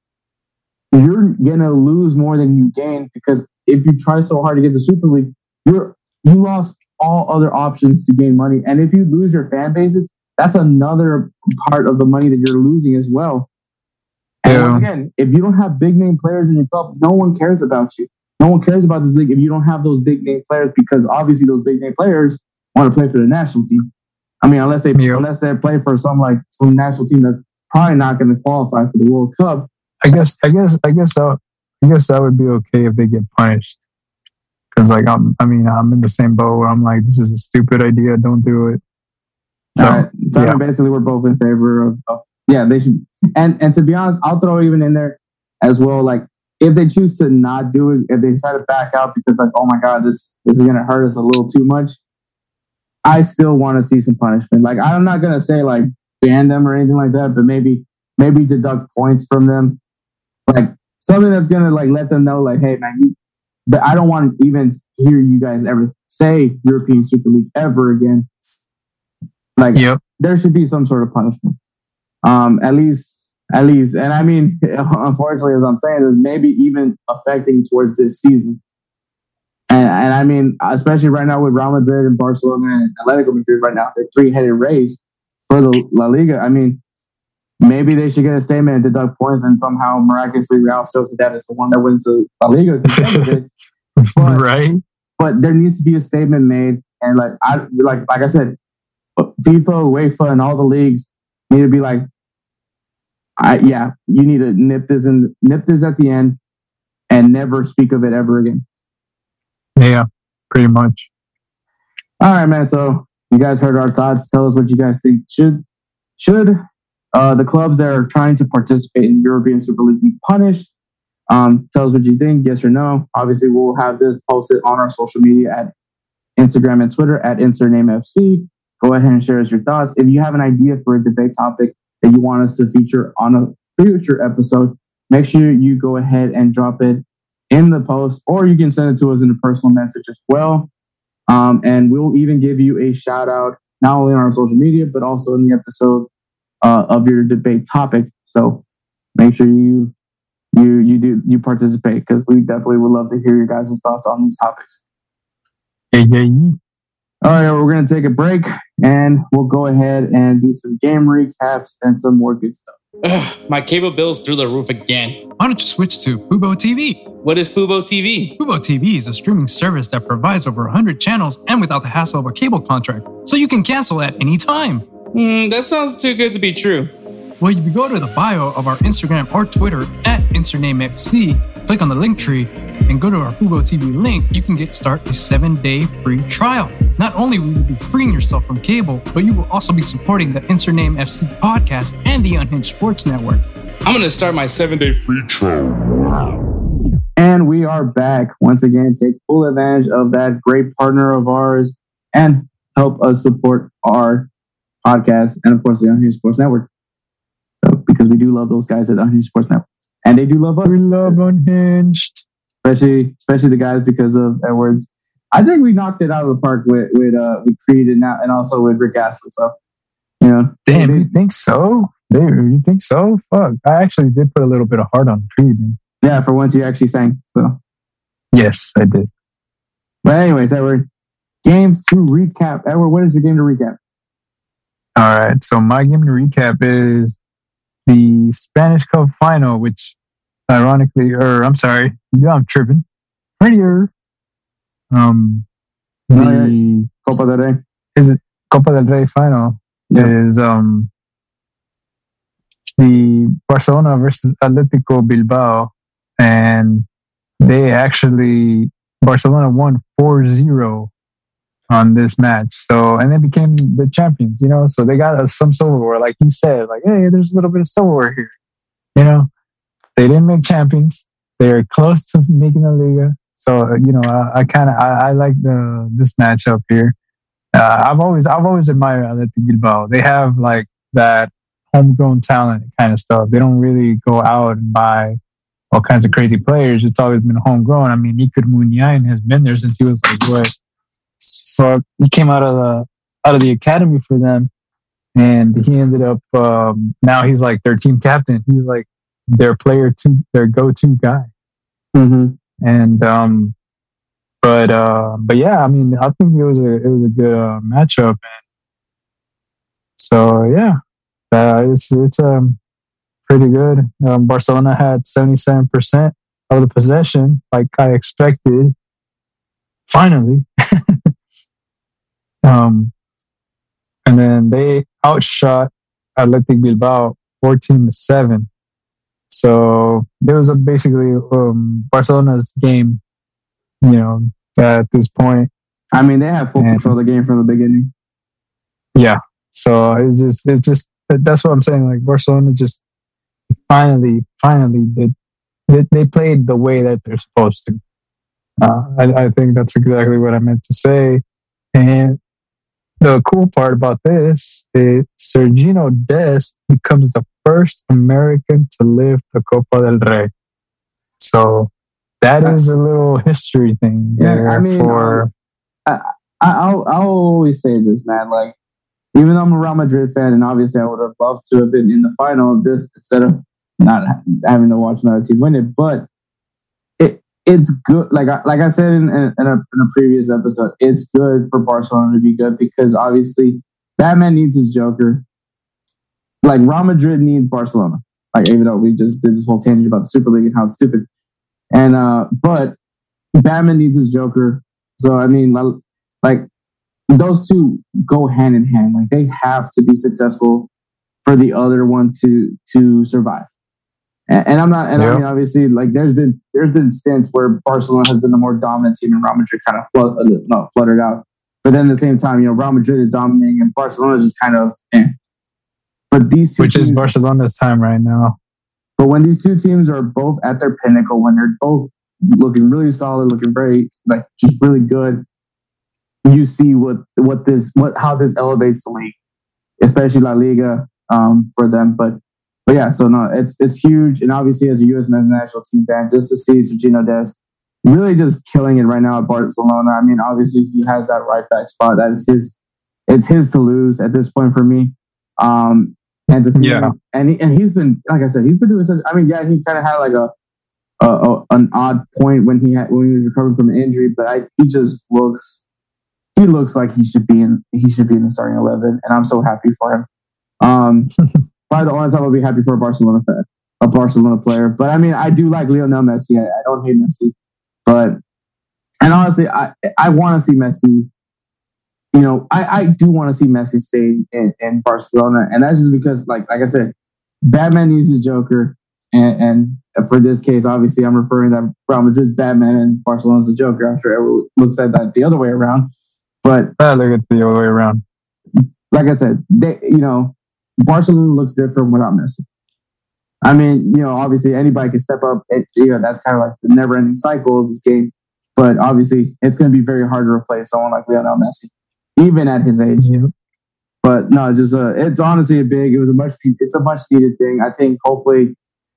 you're gonna lose more than you gain because if you try so hard to get the Super League, you're you lost all other options to gain money. And if you lose your fan bases, that's another part of the money that you're losing as well. And Yeah. once again, if you don't have big name players in your club, no one cares about you. No one cares about this league if you don't have those big name players because obviously those big name players want to play for the national team. I mean, unless they Yeah. unless they play for some like some national team that's probably not going to qualify for the World Cup. I guess I guess I guess I, I guess that would be okay if they get punished Because like I'm, I mean, I'm in the same boat where I'm like, this is a stupid idea. Don't do it. So, All right. so yeah. basically, we're both in favor of, of yeah, they should. And and to be honest, I'll throw even in there as well. Like if they choose to not do it, if they decide to back out because like, oh my god, this this is gonna hurt us a little too much. I still want to see some punishment. Like I'm not gonna say like ban them or anything like that, but maybe maybe deduct points from them. Like something that's gonna like let them know, like, hey man, you, but I don't want to even hear you guys ever say European Super League ever again. Like Yep. there should be some sort of punishment. Um, at least, at least, and I mean, unfortunately, as I'm saying, is maybe even affecting towards this season. And, and I mean, especially right now with Real Madrid and Barcelona and Atletico Madrid right now, the three-headed race for the La Liga. I mean, maybe they should get a statement and deduct points, and somehow miraculously Real Sociedad is the one that wins the La Liga. But, right. but there needs to be a statement made, and like I like like I said, FIFA, UEFA, and all the leagues need to be like, I yeah, you need to nip this and nip this at the end, and never speak of it ever again. Yeah, pretty much. All right, man. So you guys heard our thoughts. Tell us what you guys think. Should should uh, the clubs that are trying to participate in European Super League be punished? Um, tell us what you think. Yes or no. Obviously, we'll have this posted on our social media at Instagram and Twitter at InsertNameFC. Go ahead and share us your thoughts. If you have an idea for a debate topic that you want us to feature on a future episode, make sure you go ahead and drop it in the post, or you can send it to us in a personal message as well. Um, and we'll even give you a shout out, not only on our social media, but also in the episode uh, of your debate topic. So make sure you you you do you participate, because we definitely would love to hear your guys' thoughts on these topics. Yeah, yeah, yeah. All right, we're going to take a break, and we'll go ahead and do some game recaps and some more good stuff. Ugh, my cable bill's through the roof again. Why don't you switch to Fubo T V? What is Fubo T V? Fubo T V is a streaming service that provides over one hundred channels and without the hassle of a cable contract, so you can cancel at any time. Hmm, that sounds too good to be true. Well, if you go to the bio of our Instagram or Twitter at InsertNameFC, click on the link tree, and go to our Fubo T V link, you can get start a seven-day free trial. Not only will you be freeing yourself from cable, but you will also be supporting the Insert Name F C podcast and the Unhinged Sports Network. I'm going to start my seven-day free trial. And we are back once again. Take full advantage of that great partner of ours and help us support our podcast and, of course, the Unhinged Sports Network. So, because we do love those guys at Unhinged Sports Network, and they do love us. We love Unhinged, especially especially the guys because of Edwards. I think we knocked it out of the park with with uh, with Creed and now and also with Rick Astley. So, you know, damn, they, you think so? Dude, you think so? Fuck, I actually did put a little bit of heart on Creed. Man. Yeah, for once you actually sang. So, yes, I did. But anyways, Edward, games to recap. Edward, what is your game to recap? All right, so my game to recap is the Spanish Cup final, which ironically, or I'm sorry, yeah, I'm tripping. Prettier. Um, the Oh, yeah. Copa del Rey. Is it Copa del Rey final? Yeah. Is um the Barcelona versus Atletico Bilbao, and they actually Barcelona won four zero on this match. So, and they became the champions, you know, so they got uh, some silverware, like you said, like, hey, there's a little bit of silverware here, you know. They didn't make champions. They're close to making the Liga. So, you know, I, I kind of, I, I like the, this matchup here. Uh, I've always, I've always admired Athletic Bilbao. They have like that homegrown talent kind of stuff. They don't really go out and buy all kinds of crazy players. It's always been homegrown. I mean, Iker Muniain has been there since he was like, what? So he came out of the, out of the academy for them, and he ended up, um, now he's like their team captain. He's like their player to their go-to guy. Mm-hmm. And, um, but, uh, but yeah, I mean, I think it was a, it was a good, uh, matchup. And so, yeah, uh, it's, it's, um, pretty good. Um, Barcelona had seventy-seven percent of the possession, like I expected. Finally. um, and then they outshot Athletic Bilbao fourteen to seven. So there was a basically um, Barcelona's game, you know, at this point. I mean, they have full and, control of the game from the beginning. Yeah. So it's just, it's just, that's what I'm saying. Like Barcelona just finally, finally did, they, they played the way that they're supposed to. Uh, I, I think that's exactly what I meant to say. And the cool part about this is Sergino Dest becomes the first American to lift the Copa del Rey. So that is a little history thing. Yeah, there I mean, for, um, I, I'll, I'll always say this, man. Like, even though I'm a Real Madrid fan, and obviously I would have loved to have been in the final of this instead of not having to watch another team win it, but it it's good. Like I, like I said in, in, in, a, in a previous episode, it's good for Barcelona to be good because obviously Batman needs his Joker. Like Real Madrid needs Barcelona. Like even though we just did this whole tangent about the Super League and how it's stupid, and uh, but Batman needs his Joker. So I mean, like those two go hand in hand. Like they have to be successful for the other one to to survive. And, and I'm not. And yeah. I mean, obviously, like there's been there's been stints where Barcelona has been the more dominant team, and Real Madrid kind of flood, uh, not fluttered out. But then at the same time, you know, Real Madrid is dominating, and Barcelona is just kind of. Eh. But these two which teams, is Barcelona's time right now. But when these two teams are both at their pinnacle, when they're both looking really solid, looking very like just really good, you see what what this what how this elevates the league, especially La Liga um, for them. But but yeah, so no, it's it's huge, and obviously as a U S men's national team fan, just to see Sergino Dest really just killing it right now at Barcelona. I mean, obviously he has that right back spot. That's his. It's his to lose at this point for me. Um, and to see yeah. him, and he, and he's been like I said, he's been doing such. I mean, yeah, he kind of had like a, a, a an odd point when he had when he was recovering from an injury, but I he just looks. He looks like he should be in. He should be in the starting eleven, and I'm so happy for him. Um, probably the only time I'll be happy for a Barcelona fan, a Barcelona player. But I mean, I do like Lionel Messi. I, I don't hate Messi, but and honestly, I I want to see Messi. You know, I, I do want to see Messi stay in, in Barcelona, and that's just because, like like I said, Batman needs his Joker, and, and for this case, obviously, I'm referring that Real Madrid's Batman and Barcelona's the Joker. I'm sure everyone looks at that the other way around. But I look at the other way around. Like I said, they, you know, Barcelona looks different without Messi. I mean, you know, obviously anybody can step up. And, you know, that's kind of like the never-ending cycle of this game. But obviously, it's going to be very hard to replace someone like Lionel Messi, even at his age. Yeah. But no, just a, it's honestly a big. It was a much. It's a much needed thing. I think hopefully.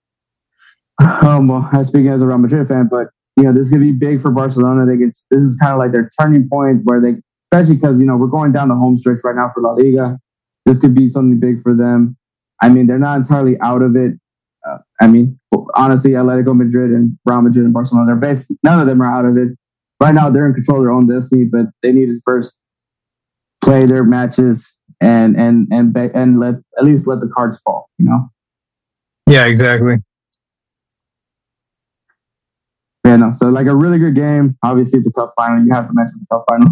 Um, well, I'm speaking as a Real Madrid fan, but you know, this is going to be big for Barcelona. They get this is kind of like their turning point where they. Especially because, you know, we're going down the home stretch right now for La Liga. This could be something big for them. I mean, they're not entirely out of it. Uh, I mean, honestly, Atletico Madrid and Real Madrid and Barcelona, they're basically, none of them are out of it. Right now, they're in control of their own destiny, but they need to first play their matches and and and and let at least let the cards fall, you know? Yeah, exactly. Yeah, no. So, like a really good game. Obviously, it's a cup final. You have to mention the cup final.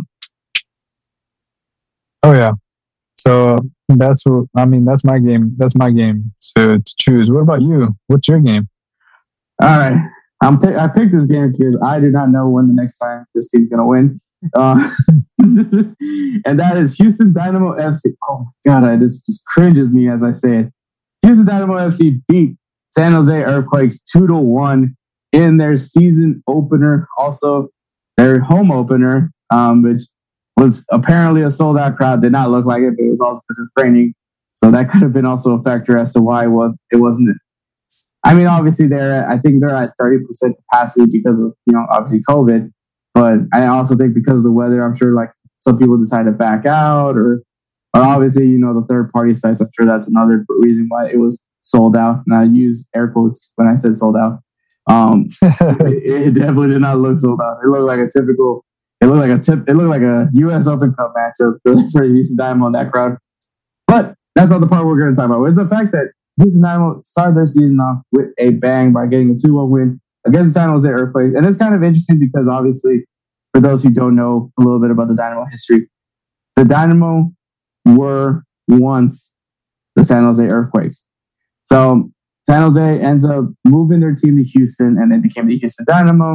Oh yeah, so that's what I mean. That's my game. That's my game to, to choose. What about you? What's your game? All right, I'm. Pick, I picked this game because I do not know when the next time this team's gonna win, uh, and that is Houston Dynamo F C. Oh my god, I, this just cringes me as I say it. Houston Dynamo F C beat San Jose Earthquakes two to one in their season opener. Also, their home opener, um, which. Was apparently a sold out crowd. Did not look like it, but it was also because it's raining. So that could have been also a factor as to why it was it wasn't. I mean, obviously they're at, I think they're at thirty percent capacity because of, you know, obviously COVID. But I also think because of the weather, I'm sure like some people decide to back out or or obviously, you know, the third party sites, I'm sure that's another reason why it was sold out. And I use air quotes when I said sold out. Um, it, it definitely did not look sold out. It looked like a typical It looked like a tip. It looked like a U S Open Cup matchup for, for Houston Dynamo in that crowd. But that's not the part we're going to talk about. It's the fact that Houston Dynamo started their season off with a bang by getting a two one win against the San Jose Earthquakes. And it's kind of interesting because obviously, for those who don't know a little bit about the Dynamo history, the Dynamo were once the San Jose Earthquakes. So San Jose ends up moving their team to Houston and they became the Houston Dynamo.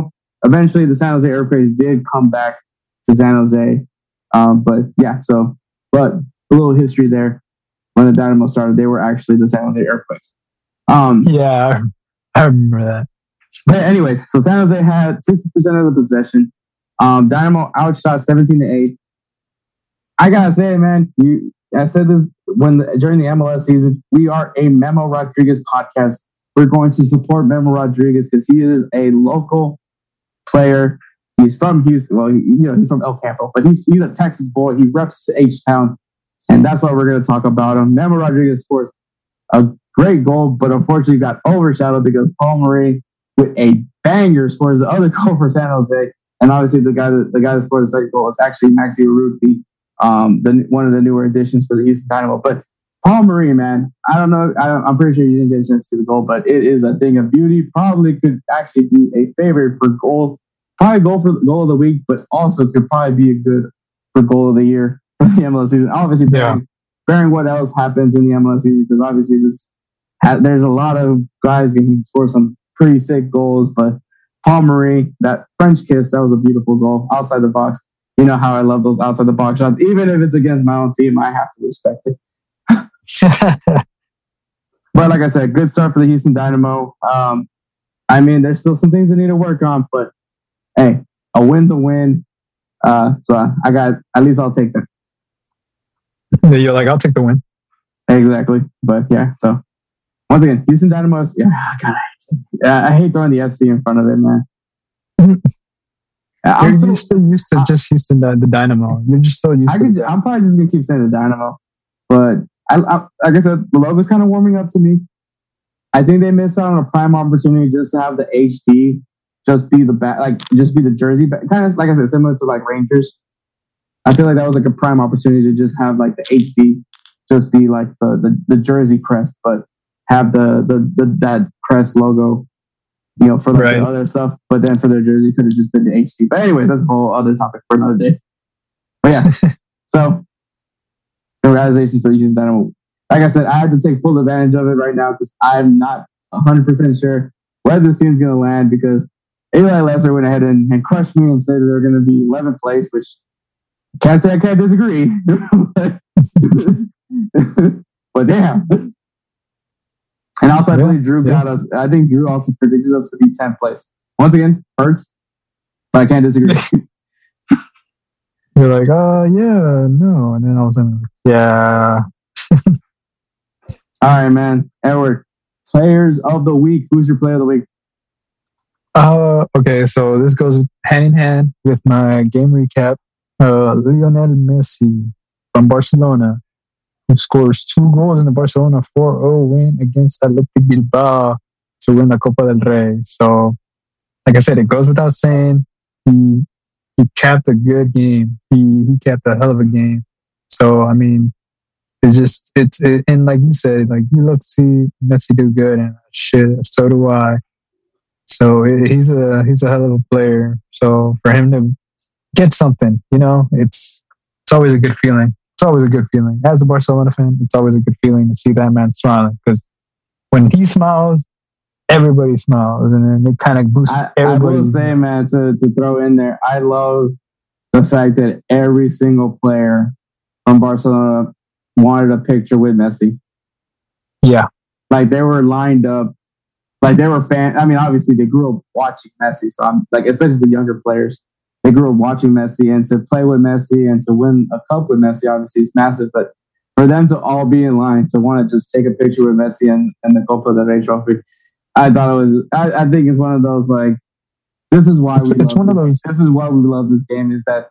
eventually the San Jose Earthquakes did come back to San Jose. Um, but yeah, so, but a little history there. When the Dynamo started, they were actually the San Jose Earthquakes. Um, yeah, I remember that. But anyways, so San Jose had sixty percent of the possession. Um, Dynamo outshot seventeen to eight. I gotta say, man, you. I said this when the, during the M L S season. We are a Memo Rodriguez podcast. We're going to support Memo Rodriguez because he is a local player. He's from Houston. Well, you know, he's from El Campo, but he's he's a Texas boy. He reps H-Town, and that's why we're going to talk about him. Memo Rodriguez scores a great goal, but unfortunately got overshadowed because Paul Marie with a banger scores the other goal for San Jose. And obviously, the guy that the guy that scored the second goal is actually Maxi Urruti, um, the one of the newer additions for the Houston Dynamo. But Paul Marie, man, I don't know. I don't, I'm pretty sure you didn't get a chance to see the goal, but it is a thing of beauty. Probably could actually be a favorite for goal. Probably goal for goal of the week, but also could probably be a good for goal of the year for the M L S season. Obviously, bearing, yeah. bearing what else happens in the M L S season, because obviously this ha- there's a lot of guys that can score some pretty sick goals. But Paul Marie, that French kiss, that was a beautiful goal outside the box. You know how I love those outside the box shots, even if it's against my own team. I have to respect it. But like I said, good start for the Houston Dynamo. Um, I mean, there's still some things they need to work on, but hey, a win's a win. Uh, so I got, at least I'll take that. You're like, I'll take the win. Exactly. But yeah, so once again, Houston Dynamo. Yeah, God, I hate, yeah, I hate throwing the F C in front of it, man. I'm You're so, still used to just Houston, the, the Dynamo. You're just so used I to could, it. I'm probably just going to keep saying the Dynamo. But I, I, like I said, the logo's kind of warming up to me. I think they missed out on a prime opportunity just to have the H D just be the back, like just be the jersey, but kind of like I said, similar to like Rangers. I feel like that was like a prime opportunity to just have like the H D just be like the the, the jersey crest, but have the, the the that crest logo, you know, for like right. the other stuff. But then for their jersey, could have just been the H D. But anyways, that's a whole other topic for another day. But yeah, so congratulations for the Houston Dynamo. Like I said, I had to take full advantage of it right now because I'm not one hundred percent sure where this team's going to land because Eli Lesser went ahead and, and crushed me and said that they're going to be eleventh place, which can't say I can't disagree. but, but damn. And also, I yeah, believe Drew yeah. got us. I think Drew also predicted us to be tenth place. Once again, hurts, but I can't disagree. You're like, oh, yeah, no. And then all of a sudden, yeah. All right, man. Edward, players of the week. Who's your player of the week? Uh, okay, so this goes hand in hand with my game recap. Uh, Lionel Messi from Barcelona, who scores two goals in the Barcelona four oh win against Athletic Bilbao to win the Copa del Rey. So, like I said, it goes without saying, he he capped a good game. He he capped a hell of a game. So, I mean, it's just, it's, it, and like you said, like, you love to see Messi do good, and shit, so do I. So he's a he's a hell of a player. So for him to get something, you know, it's it's always a good feeling. It's always a good feeling. As a Barcelona fan, it's always a good feeling to see that man smiling because when he smiles, everybody smiles, and then it kind of boosts I, everybody. I will say, man, to to throw in there, I love the fact that every single player from Barcelona wanted a picture with Messi. Yeah, like they were lined up. Like they were fan. I mean, obviously they grew up watching Messi. So I'm like, especially the younger players, they grew up watching Messi, and to play with Messi and to win a cup with Messi, obviously is massive. But for them to all be in line to want to just take a picture with Messi and, and the Copa del Rey trophy, I thought it was. I, I think it's one of those like, this is why it's, we. It's love one this, of those. This is why we love this game. Is that,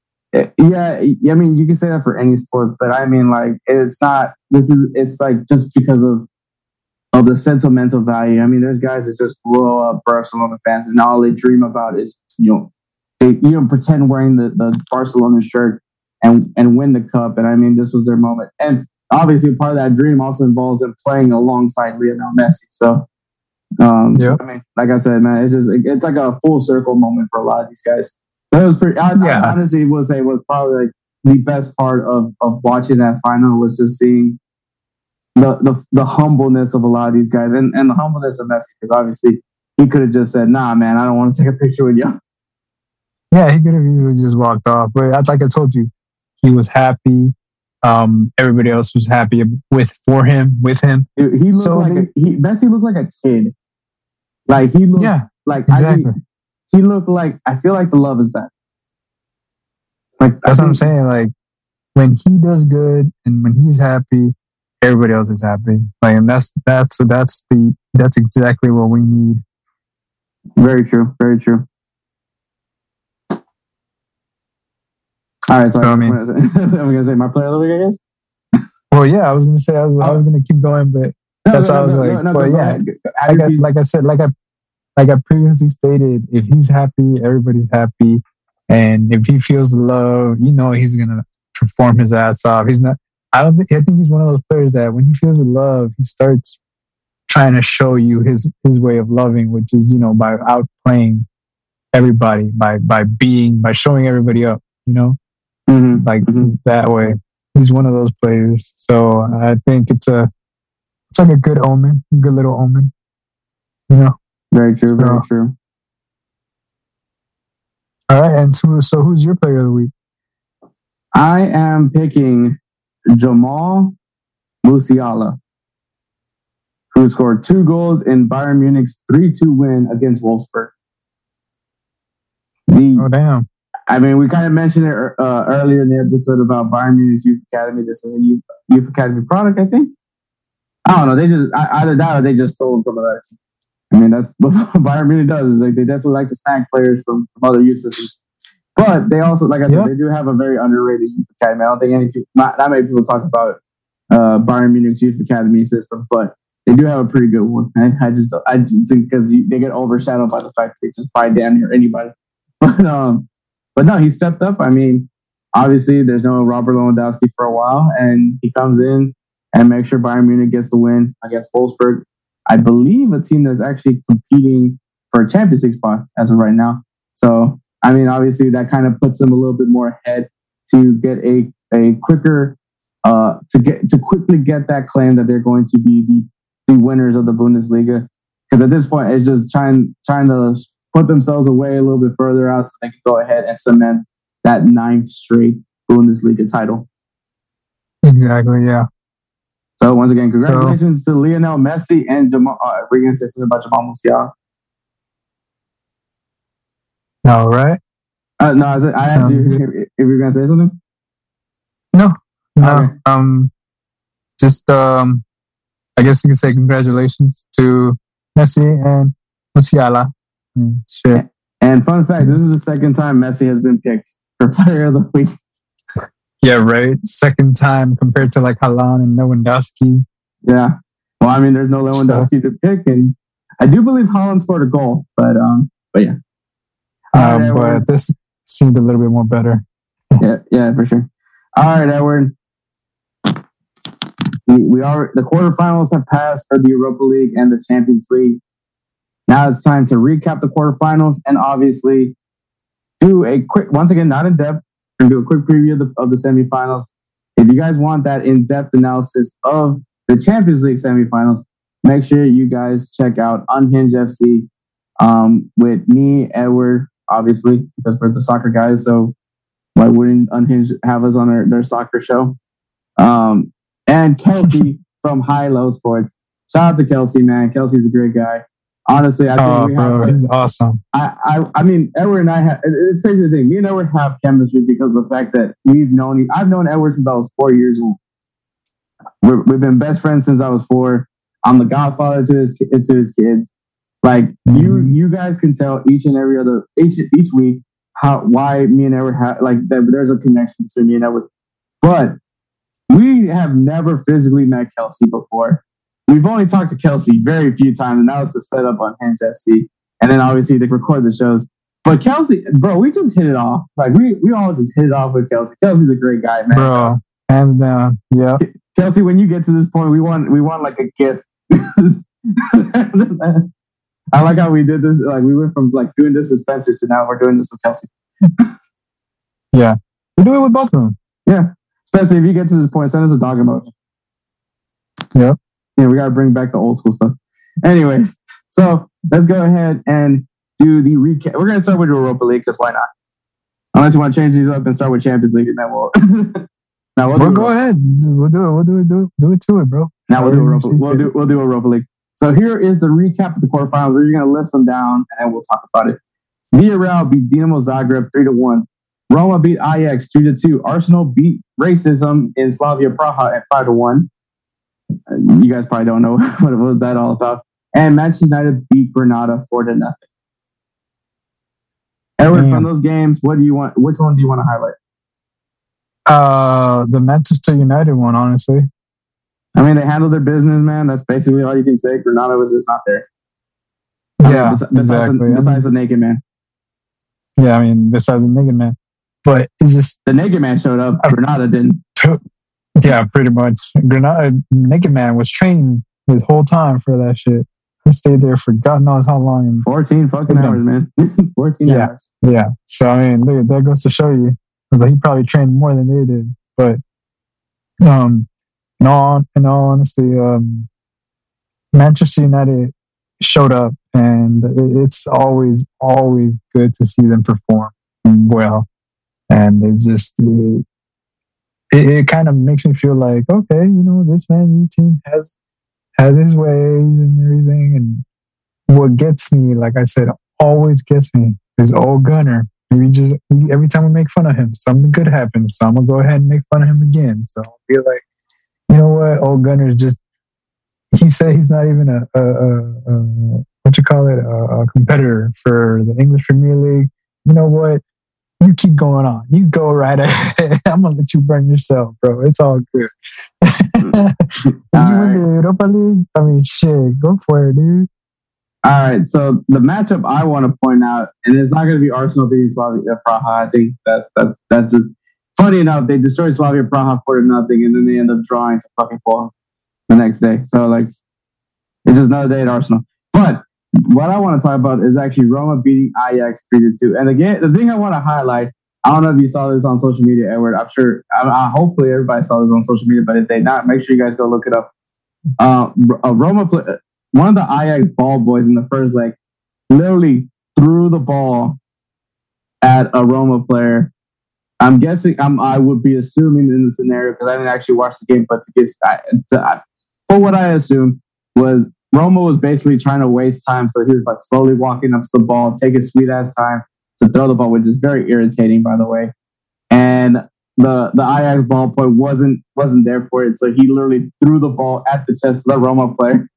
yeah? I mean, you can say that for any sport, but I mean, like, it's not. This is. It's like just because of. Of the sentimental value. I mean, there's guys that just grow up Barcelona fans and all they dream about is, you know, they you know pretend wearing the, the Barcelona shirt and, and win the cup. And I mean, this was their moment. And obviously part of that dream also involves them playing alongside Lionel Messi. So, um, yeah. so, I mean, like I said, man, it's just, it's like a full circle moment for a lot of these guys. So it was pretty, I, yeah. I honestly would say was probably like the best part of, of watching that final was just seeing The, the the humbleness of a lot of these guys and, and the humbleness of Messi, because obviously he could have just said, "Nah, man, I don't want to take a picture with you." Yeah, he could have easily just walked off. But like I told you, he was happy. Um, everybody else was happy with for him, with him. He looked so like they, a, he Messi looked like a kid. Like he looked yeah, like exactly. I mean, he looked like I feel like the love is back. Like that's I what I'm think, saying. Like when he does good and when he's happy, everybody else is happy. Like, and that's that's that's the that's exactly what we need. Very true. Very true. All right, so, so I, I mean, I'm gonna say my player of the week, I guess. Well, yeah, I was gonna say I was, I was gonna keep going, but No, that's no, how I was no, like, no, no, well, go yeah, ahead. like I, like I said, like I like I previously stated, if he's happy, everybody's happy, and if he feels the love, you know, he's gonna perform his ass off. He's not. I don't think. I think he's one of those players that when he feels the love, he starts trying to show you his his way of loving, which is, you know, by outplaying everybody, by by being, by showing everybody up, you know. Mm-hmm. Like mm-hmm. that way. He's one of those players. So I think it's a it's like a good omen, a good little omen. You know? Very true, so, very true. All right, and so, so who's your player of the week? I am picking Jamal Musiala, who scored two goals in Bayern Munich's three two win against Wolfsburg. The, oh, damn. I mean, we kind of mentioned it uh, earlier in the episode about Bayern Munich's Youth Academy. This is a Youth, Youth Academy product, I think. I don't know. They just either that or they just stole them from another team. I mean, that's what Bayern Munich does. Is like they definitely like to snag players from, from other youth systems. But they also, like I said, yeah. they do have a very underrated Youth Academy. I don't think any people, not, not many people talk about uh, Bayern Munich's Youth Academy system, but they do have a pretty good one. I, I just, I just think because they get overshadowed by the fact that they just buy damn near anybody. But um. But no, he stepped up. I mean, obviously, there's no Robert Lewandowski for a while, and he comes in and makes sure Bayern Munich gets the win against Wolfsburg. I believe a team that's actually competing for a Champions League spot as of right now. So, I mean, obviously, that kind of puts them a little bit more ahead to get a a quicker uh, to get to quickly get that claim that they're going to be the the winners of the Bundesliga. Because at this point, it's just trying trying to put themselves away a little bit further out so they can go ahead and cement that ninth straight Bundesliga title. Exactly, yeah. So once again, congratulations so, to Lionel Messi and Jamal. Uh, we're going to say something about Jamal Musiala. All right. Uh, no, I asked so, you if, if you were going to say something. No, no. Okay. Um, just um, I guess you could say congratulations to Messi and Musiala. Sure. And fun fact, this is the second time Messi has been picked for player of the week. Yeah, right. Second time compared to like Haaland and Lewandowski. Yeah. Well, I mean, there's no Lewandowski so, to pick, and I do believe Haaland scored a goal, but um, but yeah. Um, right, but this seemed a little bit more better. Yeah, yeah, for sure. All right, Edward. We we are the quarterfinals have passed for the Europa League and the Champions League. Now it's time to recap the quarterfinals and obviously do a quick, once again, not in depth, we're going to do a quick preview of the, of the semifinals. If you guys want that in-depth analysis of the Champions League semifinals, make sure you guys check out Unhinged F C um, with me, Edward, obviously, because we're the soccer guys. So why wouldn't Unhinged have us on their, their soccer show? Um, and Kelsey from High Low Sports. Shout out to Kelsey, man. Kelsey's a great guy. Honestly, I think oh, we have. Bro, he's awesome. I, I, I mean, Edward and I have. It's crazy to think. Me and Edward have chemistry because of the fact that we've known. I've known Edward since I was four years old. We're, we've been best friends since I was four. I'm the godfather to his to his kids. Like mm-hmm. you, you guys can tell each and every other each each week how why me and Edward have like that. There's a connection between me and Edward, but we have never physically met Kelsey before. We've only talked to Kelsey very few times, and that was to set up on Hinge F C. And then obviously they record the shows. But Kelsey, bro, we just hit it off. Like we we all just hit it off with Kelsey. Kelsey's a great guy, man. Bro, hands down. Yeah. Kelsey, when you get to this point, we want we want like a gift. I like how we did this. Like we went from like doing this with Spencer to now we're doing this with Kelsey. Yeah. We do it with both of them. Yeah. Spencer, if you get to this point, send us a dog emoji. Yep. Yeah, we got to bring back the old school stuff. Anyways, So let's go ahead and do the recap. We're going to start with Europa League because why not? Unless you want to change these up and start with Champions League, and then we'll. now we'll, we'll go ahead. We'll do it. We'll do it. Do, do it to it, bro. Now we'll do Europa. We'll do we'll do Europa League. So here is the recap of the quarterfinals. We're going to list them down, and then we'll talk about it. Villarreal beat Dinamo Zagreb three to one. Roma beat Ajax three to two. Arsenal beat Racism in Slavia Praha at five to one. You guys probably don't know what it was that all about. And Manchester United beat Granada four to nothing. Edward, Damn. From those games, what do you want? Which one do you want to highlight? Uh, the Manchester United one, honestly. I mean, they handled their business, man. That's basically all you can say. Granada was just not there. Yeah, I mean, besides, exactly. the, besides the naked man. Yeah, I mean, besides the naked man. But it's just... The naked man showed up. I, Granada didn't. Yeah, pretty much. Granada, naked man was training his whole time for that shit. He stayed there for God knows how long. And fourteen fucking hours, man. fourteen yeah, hours. Yeah. So, I mean, look, that goes to show you. Like, he probably trained more than they did. But, um, in all, in all honesty, um, Manchester United showed up, and it's always, always good to see them perform well. And it just, it, it, it kind of makes me feel like, okay, you know, this Man U team has has his ways and everything. And what gets me, like I said, always gets me is old Gunner. We just we, every time we make fun of him, something good happens. So I'm gonna go ahead and make fun of him again. So I'll be like, you know what, old Gunner is just. He said he's not even a, a, a, a what you call it a, a competitor for the English Premier League. You know what? You keep going on. You go right ahead. I'm gonna let you burn yourself, bro. It's all good. All you right. win the Europa League. I mean, shit, go for it, dude. All right. So the matchup I want to point out, and it's not going to be Arsenal beating Slavia Praha. I think that that's that's just funny enough. They destroyed Slavia Praha four to nothing, and then they end up drawing to fucking Fulham the next day. So like, it's just another day at Arsenal. But what I want to talk about is actually Roma beating Ajax three to two. And again, the thing I want to highlight, I don't know if you saw this on social media, Edward. I'm sure, I, I, hopefully everybody saw this on social media, but if they not, make sure you guys go look it up. Uh, a Roma, play, one of the Ajax ball boys in the first leg literally threw the ball at a Roma player. I'm guessing, I'm, I would be assuming in the scenario, because I didn't actually watch the game, but to get, I, to, I, for what I assumed was Roma was basically trying to waste time, so he was like slowly walking up to the ball, taking sweet ass time to throw the ball, which is very irritating, by the way. And the the Ajax ball boy wasn't wasn't there for it, so he literally threw the ball at the chest of the Roma player.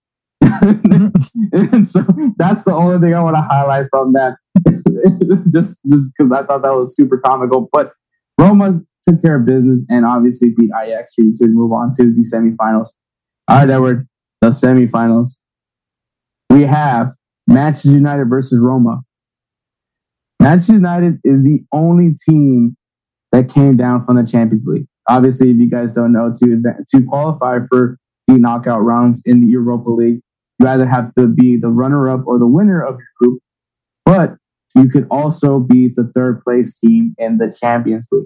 And so that's the only thing I want to highlight from that, just just because I thought that was super comical. But Roma took care of business and obviously beat Ajax three to two to move on to the semifinals. All right, Edward, the semifinals. We have Manchester United versus Roma. Manchester United is the only team that came down from the Champions League. Obviously, if you guys don't know, to to qualify for the knockout rounds in the Europa League, you either have to be the runner-up or the winner of your group, but you could also be the third place team in the Champions League.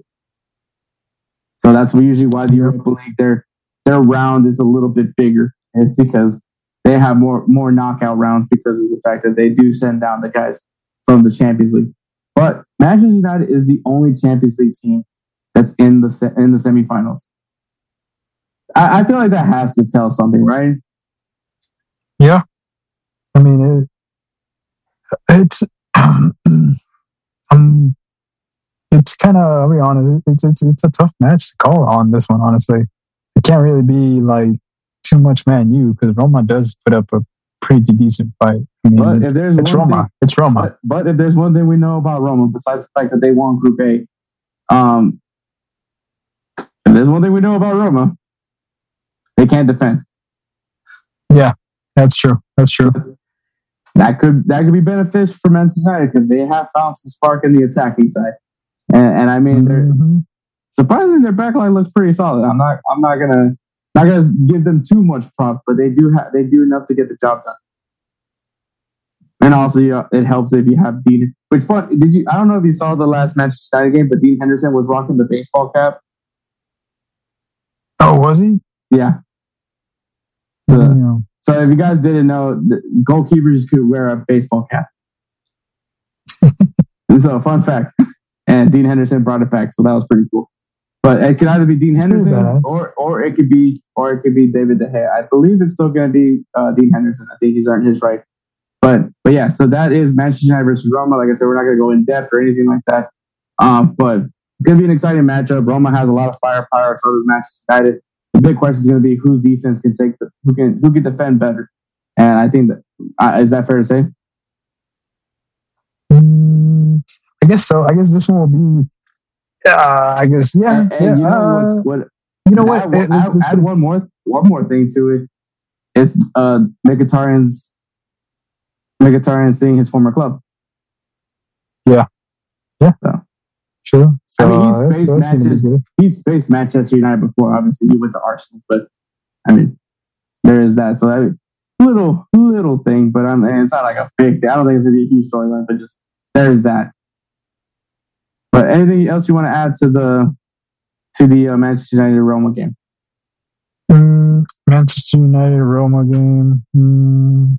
So that's usually why the Europa League, their their round is a little bit bigger. And it's because they have more more knockout rounds because of the fact that they do send down the guys from the Champions League. But Manchester United is the only Champions League team that's in the se- in the semifinals. I, I feel like that has to tell something, right? Yeah, I mean it, it's um, um it's kind of, I'll be honest, it's it's it's a tough match to call on this one. Honestly, it can't really be like too much Man U because Roma does put up a pretty decent fight. I mean, but it's, if there's it's one Roma, thing, it's Roma. But, but if there's one thing we know about Roma, besides the fact that they won Group A, um, if there's one thing we know about Roma, they can't defend. Yeah, that's true. That's true. That could that could be beneficial for Manchester United because they have found some spark in the attacking side, and, and I mean, they're Mm-hmm. surprisingly their backline looks pretty solid. I'm not I'm not gonna not gonna give them too much props, but they do have they do enough to get the job done. And also, uh, it helps if you have Dean. Which fun? Did you? I don't know if you saw the last Manchester United game, but Dean Henderson was rocking the baseball cap. Oh, was he? Yeah. You So, know, So if you guys didn't know, the goalkeepers could wear a baseball cap. So fun fact. And Dean Henderson brought it back, so that was pretty cool. But it could either be Dean It's Henderson pretty badass. or or it could be or it could be David De Gea. I believe it's still going to be uh, Dean Henderson. I think he's earned his right. But but yeah, so that is Manchester United versus Roma. Like I said, we're not going to go in depth or anything like that. Um, but it's going to be an exciting matchup. Roma has a lot of firepower. So does Manchester United. The big question is going to be whose defense can take the who can who can defend better. And I think that uh, is that fair to say? Mm, I guess so. I guess this one will be. Uh, I guess yeah. And, and yeah you know uh, what's what? You know what? Add, It- add, it's add one more one more thing to it. It's uh, Mkhitaryan's Mkhitaryan seeing his former club. True. So I mean, he's uh, that's, faced that's gonna be matches. good. He's faced Manchester United before. Obviously, he went to Arsenal, but I mean, there is that. So I mean, little little thing, but I mean, it's not like a big thing. I don't think it's gonna be a huge storyline, but just there is that. But anything else you want to add to the to the uh, Manchester United Roma game? Mm, Manchester United Roma game. Mm,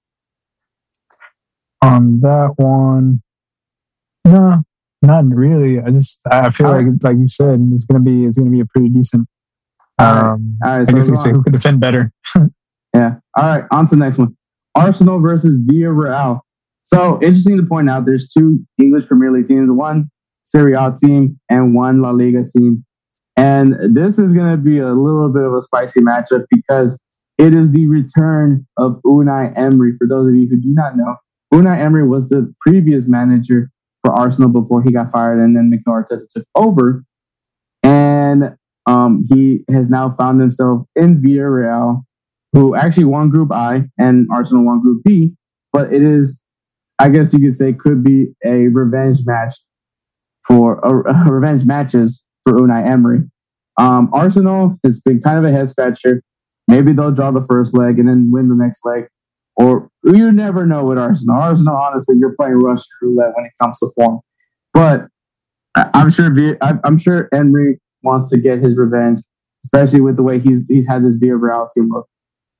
on that one, no, not really. I just I feel All like like you said, it's gonna be it's gonna be a pretty decent. All right. Um, All right, I so guess we go could say on. who could defend better. Yeah. All right. On to the next one. Arsenal versus Villarreal. So interesting to point out, there's two English Premier League teams, one Serie A team and one La Liga team. And this is going to be a little bit of a spicy matchup because it is the return of Unai Emery. For those of you who do not know, Unai Emery was the previous manager for Arsenal before he got fired, and then Mikel Arteta took over. And um, he has now found himself in Villarreal, who actually won Group I and Arsenal won Group B. But it is, I guess you could say, could be a revenge match for uh, revenge matches for Unai Emery. Um, Arsenal has been kind of a head scratcher. Maybe they'll draw the first leg and then win the next leg. Or you never know with Arsenal. Arsenal, honestly, you're playing Russian roulette when it comes to form. But I- I'm sure V- I- I'm sure Emery wants to get his revenge, especially with the way he's he's had this Villarreal team look.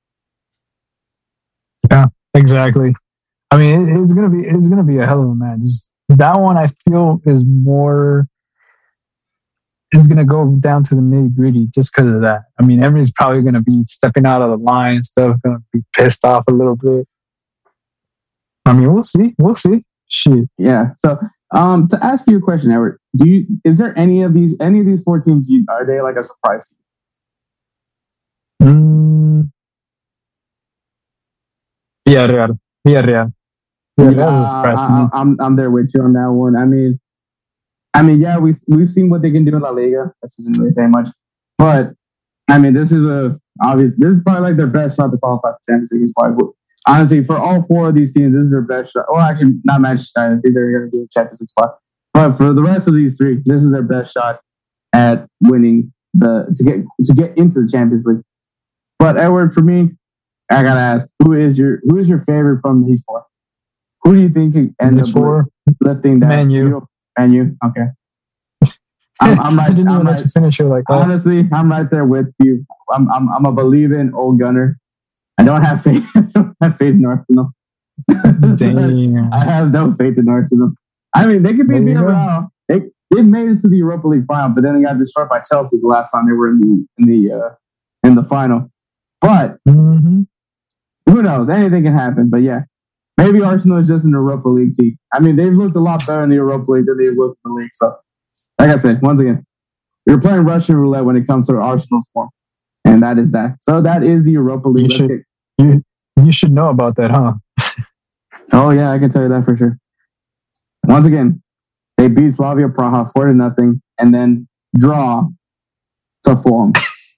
Yeah, exactly. I mean, it, it's gonna be it's gonna be a hell of a match. That one I feel is more. It's gonna go down to the nitty gritty just because of that. I mean, Emery's probably gonna be stepping out of the line and stuff. Gonna be pissed off a little bit. I mean, we'll see. We'll see. Shit. Yeah. So, um, to ask you a question, Edward, do you is there any of these any of these four teams? You, are they like a surprise to you? Mm. Villarreal. Villarreal. Yeah, that was a surprise to me. I, I'm I'm there with you on that one. I mean, I mean, yeah, we we've seen what they can do in La Liga, which isn't really saying much. But I mean, this is a obvious. This is probably like their best shot to qualify for Champions League. Is probably, honestly, for all four of these teams, this is their best shot. Well, actually, not Manchester United. I think they're going to do a Champions League spot. But for the rest of these three, this is their best shot at winning the to get to get into the Champions League. But Edward, for me, I gotta ask, who is your who is your favorite from these four? Who do you think can end These up four? lifting that? Man U. Euro- Man U. Okay. I'm, I'm I right. didn't I'm even right. let you finish it like that. Honestly, I'm right there with you. I'm I'm I'm a believer in Old Gunner. I don't have faith. I don't have faith in Arsenal. Damn. I have no faith in Arsenal. I mean, they could be There you go. Villarreal. They they made it to the Europa League final, but then they got destroyed by Chelsea the last time they were in the in the uh, in the final. But Mm-hmm. who knows? Anything can happen. But yeah, maybe Arsenal is just an Europa League team. I mean, they've looked a lot better in the Europa League than they've looked in the league. So, like I said, once again, you're playing Russian roulette when it comes to Arsenal's form, and that is that. So that is the Europa League. You Let's should- get- You you should know about that, huh? oh yeah, I can tell you that for sure. Once again, they beat Slavia Praha four to nothing, and then draw to Fulham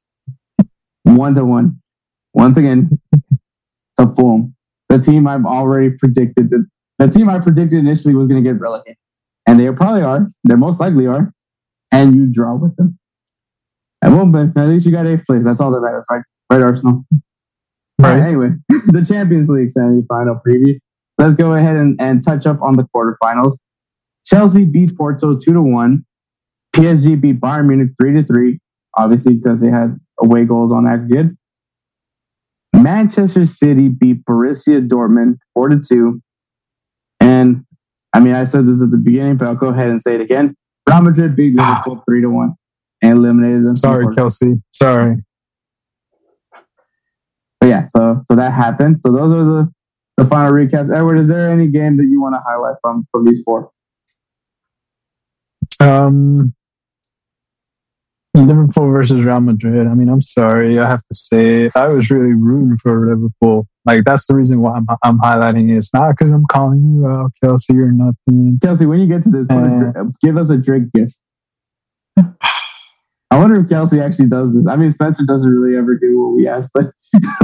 one to one. Once again, to Fulham, the team I've already predicted that the team I predicted initially was going to get relegated, and they probably are. They most likely are, and you draw with them. And well, but at least you got eighth place. That's all that matters, right? Right, Arsenal. All right. Anyway, the Champions League semi-final preview. Let's go ahead and, and touch up on the quarterfinals. Chelsea beat Porto two to one. P S G beat Bayern Munich three to three. Obviously, because they had away goals on aggregate. Manchester City beat Borussia Dortmund four to two. And I mean, I said this at the beginning, but I'll go ahead and say it again. Real Madrid beat Liverpool three to one and eliminated them. Sorry, Kelsey. Sorry. But yeah, so so that happened. So those are the, the final recaps. Edward, is there any game that you want to highlight from from these four? Um, Liverpool versus Real Madrid. I mean, I'm sorry, I have to say it. I was really rooting for Liverpool. Like, that's the reason why I'm I'm highlighting it. It's not because I'm calling you out, Kelsey, or nothing. Kelsey, when you get to this, uh, give us a drink gift. I wonder if Kelsey actually does this. I mean, Spencer doesn't really ever do what we ask, but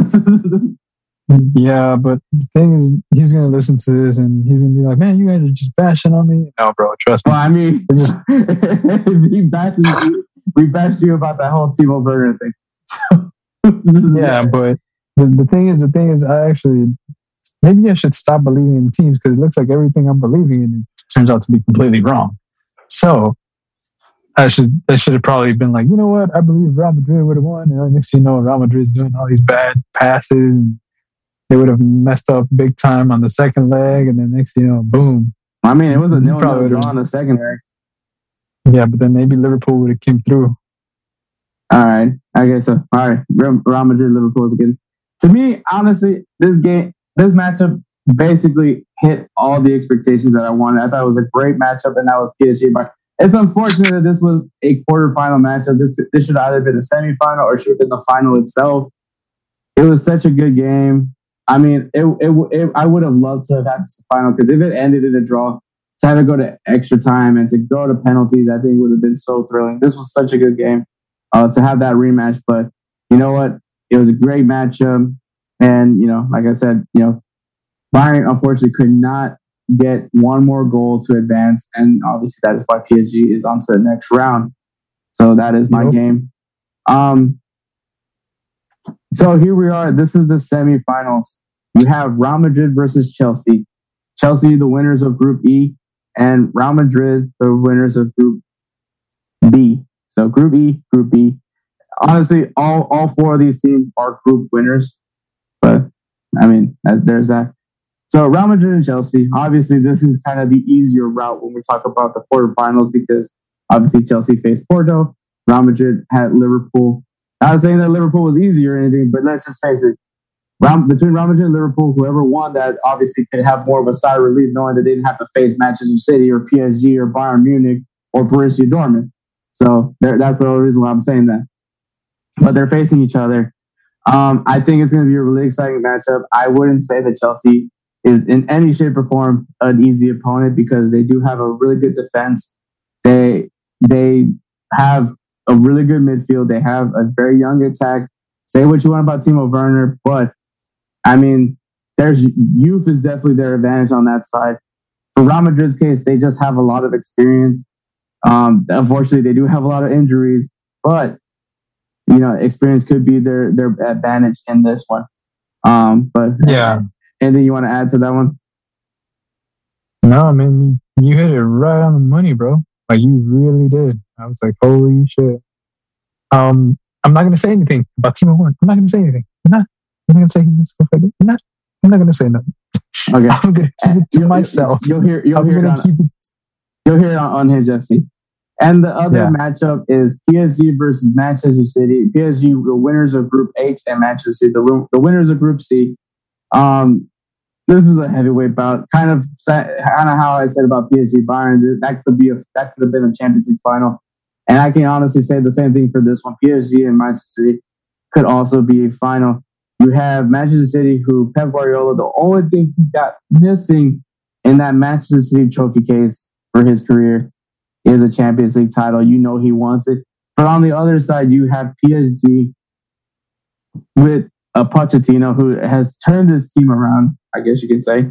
yeah, but the thing is, he's gonna listen to this and he's gonna be like, "Man, you guys are just bashing on me." No, bro, trust me. Well, I mean, just... he bashes you. We bashed you about that whole Timo Werner thing. So, yeah, but the, the thing is, the thing is, I actually maybe I should stop believing in teams because it looks like everything I'm believing in turns out to be completely wrong. So I should I should have probably been like, you know what? I believe Real Madrid would have won. And next thing you know, Real Madrid's doing all these bad passes and they would have messed up big time on the second leg, and then next thing you know, boom. I mean, it was a nil-nil draw on the second leg. Yeah, but then maybe Liverpool would have came through. All right, I guess so. All right, Real Madrid, Liverpool is again. To me, honestly, this game, this matchup basically hit all the expectations that I wanted. I thought it was a great matchup, and that was P S G. But it's unfortunate that this was a quarterfinal matchup. This this should either been a semifinal or should have been the final itself. It was such a good game. I mean, it, it, it I would have loved to have had this final because if it ended in a draw, to have it go to extra time and to go to penalties, I think would have been so thrilling. This was such a good game uh, to have that rematch. But you know what? It was a great matchup. And, you know, like I said, you know, Bayern unfortunately could not get one more goal to advance. And obviously that is why P S G is on to the next round. So that is my yep. game. Um, so here we are. This is the semifinals. You have Real Madrid versus Chelsea. Chelsea, the winners of Group E, and Real Madrid, the winners of Group B. So Group E, Group B. Honestly, all, all four of these teams are group winners. But, I mean, there's that. So Real Madrid and Chelsea, obviously this is kind of the easier route when we talk about the quarterfinals because obviously Chelsea faced Porto. Real Madrid had Liverpool. I was saying that Liverpool was easier or anything, but let's just face it. Between Real Madrid and Liverpool, whoever won that obviously could have more of a sigh of relief knowing they didn't have to face Manchester City or P S G or Bayern Munich or Borussia Dortmund. So that's the only reason why I'm saying that. But they're facing each other. Um, I think it's going to be a really exciting matchup. I wouldn't say that Chelsea is in any shape or form an easy opponent because they do have a really good defense. They they have a really good midfield. They have a very young attack. Say what you want about Timo Werner, but I mean, there's youth is definitely their advantage on that side. For Real Madrid's case, they just have a lot of experience. Um, unfortunately, they do have a lot of injuries, but you know, experience could be their their advantage in this one. Um, but yeah, anything you want to add to that one? No, I mean, you, you hit it right on the money, bro. Like you really did. I was like, holy shit. Um, I'm not gonna say anything about Timo Werner. I'm not gonna say anything. I'm not. I'm not gonna say he's going to I'm not. I'm not gonna say nothing. Okay, I'm gonna keep it to you'll, myself. You'll hear. You'll I'm hear it on. Keep it. You'll hear it on Unhinged F C. And the other yeah. matchup is P S G versus Manchester City. P S G, the winners of Group H, and Manchester City, the, the winners of Group C. Um, this is a heavyweight bout. Kind of, kind of how I said about P S G Bayern. That could be a that could have been a Champions League final. And I can honestly say the same thing for this one. P S G and Manchester City could also be a final. You have Manchester City, who Pep Guardiola, the only thing he's got missing in that Manchester City trophy case for his career is a Champions League title. You know he wants it. But on the other side, you have P S G with a Pochettino who has turned his team around, I guess you could say.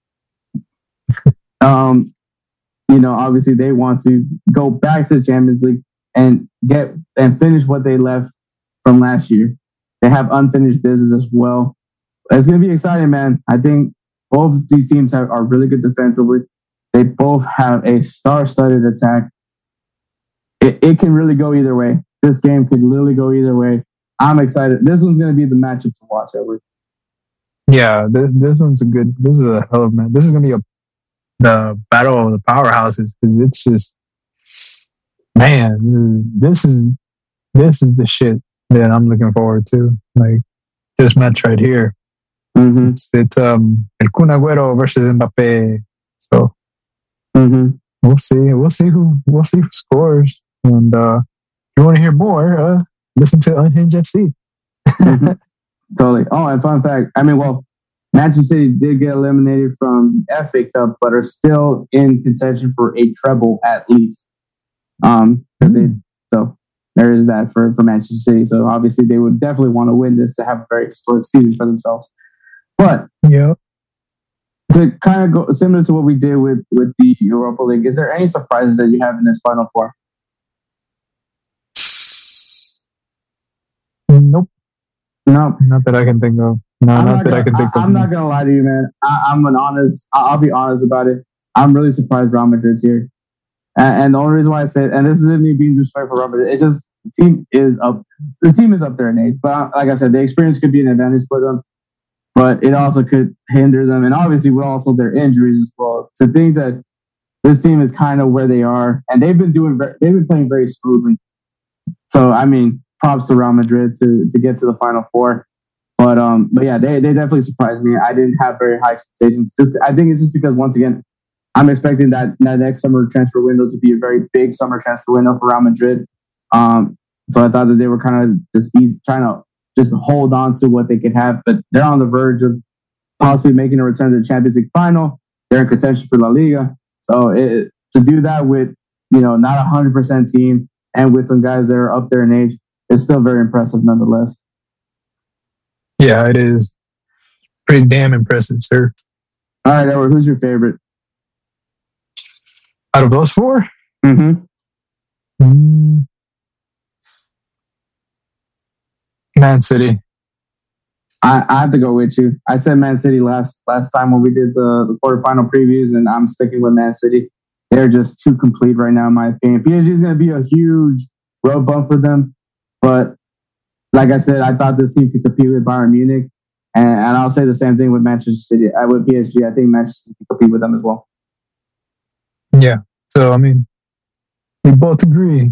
um, you know, obviously they want to go back to the Champions League and get and finish what they left from last year. They have unfinished business as well. It's going to be exciting, man. I think both these teams have, are really good defensively. They both have a star-studded attack. It, it can really go either way. This game could literally go either way. I'm excited. This one's going to be the matchup to watch, Edward. Yeah, this, this one's a good. This is a hell of a match. This is gonna be a the battle of the powerhouses because it's just, man, this is this is the shit that I'm looking forward to. Like this match right here. Mm-hmm. It's, it's um El Kun Agüero versus Mbappe. So mm-hmm. we'll see. We'll see who we'll see who scores. And uh, if you want to hear more, uh, listen to Unhinged F C. mm-hmm. Totally. Oh, and fun fact. I mean, well, Manchester City did get eliminated from the F A Cup, but are still in contention for a treble at least. Um, because they so there is that for, for Manchester City. So obviously they would definitely want to win this to have a very historic season for themselves. But yeah, to kind of go similar to what we did with, with the Europa League, is there any surprises that you have in this Final Four? Nope. No, not that I can think of. No, I'm not, not that gonna, I can think I, of. I'm not gonna lie to you, man. I, I'm an honest. I'll be honest about it. I'm really surprised Real Madrid's here, and, and the only reason why I say it, and this isn't me being disrespectful for Real Madrid, it's just the team is up. The team is up there in age, but like I said, the experience could be an advantage for them, but it also could hinder them, and obviously with also their injuries as well. To think that this team is kind of where they are, and they've been doing, they've been playing very smoothly. So I mean, props to Real Madrid to to get to the Final Four. But um, but yeah, they, they definitely surprised me. I didn't have very high expectations. Just I think it's just because once again, I'm expecting that, that next summer transfer window to be a very big summer transfer window for Real Madrid. Um, so I thought that they were kind of just easy, trying to just hold on to what they could have. But they're on the verge of possibly making a return to the Champions League final. They're in contention for La Liga. So it, to do that with, you know, not a hundred percent team and with some guys that are up there in age, it's still very impressive nonetheless. Yeah, it is pretty damn impressive, sir. All right, Edward, who's your favorite? Out of those four? Mm-hmm. Mm. Man City. I, I have to go with you. I said Man City last last time when we did the, the quarterfinal previews, and I'm sticking with Man City. They're just too complete right now, in my opinion. P S G is going to be a huge road bump for them, but like I said, I thought this team could compete with Bayern Munich, and, and I'll say the same thing with Manchester City. I with P S G, I think Manchester City can compete with them as well. Yeah. So I mean, we both agree.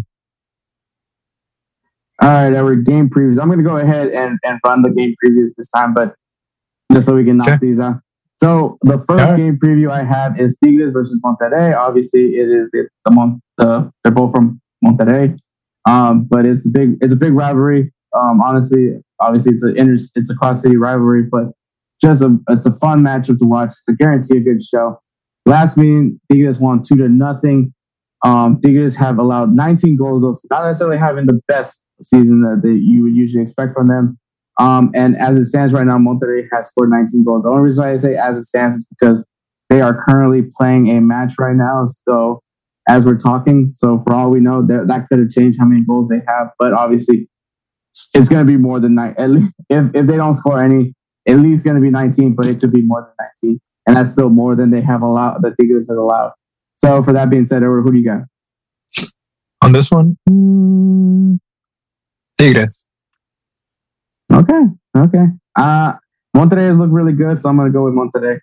All right, Edward, game previews. I'm going to go ahead and, and run the game previews this time, but just so we can knock okay. these out. So the first right. game preview I have is Tigres versus Monterrey. Obviously, it is the, the, Mon- the they're both from Monterrey, um, but it's a big it's a big rivalry. Um, honestly, obviously it's a inter- it's a cross city rivalry, but just a it's a fun matchup to watch. It's a guarantee a good show. Last meeting, Tigres won two to nothing. Um, Tigres have allowed nineteen goals, not necessarily having the best season that they, you would usually expect from them. Um, and as it stands right now, Monterrey has scored nineteen goals. The only reason why I say as it stands is because they are currently playing a match right now. So as we're talking, so for all we know, that could have changed how many goals they have. But obviously, it's going to be more than nine. At least, if if they don't score any, at least going to be nineteen. But it could be more than nineteen, and that's still more than they have allowed. That Tigres has allowed. So for that being said, Edward, who do you got on this one? Mm, Tigres. Okay, okay. Uh, Monterrey has looked really good, so I'm going to go with Monterrey.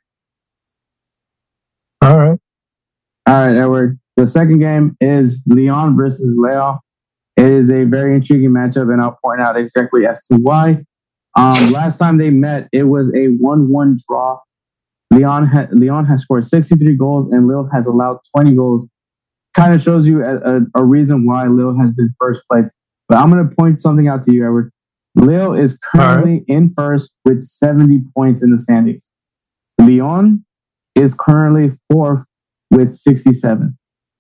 All right. All right, Edward. The second game is Lyon versus Lille. It is a very intriguing matchup, and I'll point out exactly as to why. Um, last time they met, it was a one one draw. Lyon, ha- Lyon has scored sixty-three goals, and Lille has allowed twenty goals. Kind of shows you a, a, a reason why Lille has been first place. But I'm going to point something out to you, Edward. Lille is currently right. in first with seventy points in the standings. Lyon is currently fourth with sixty-seven.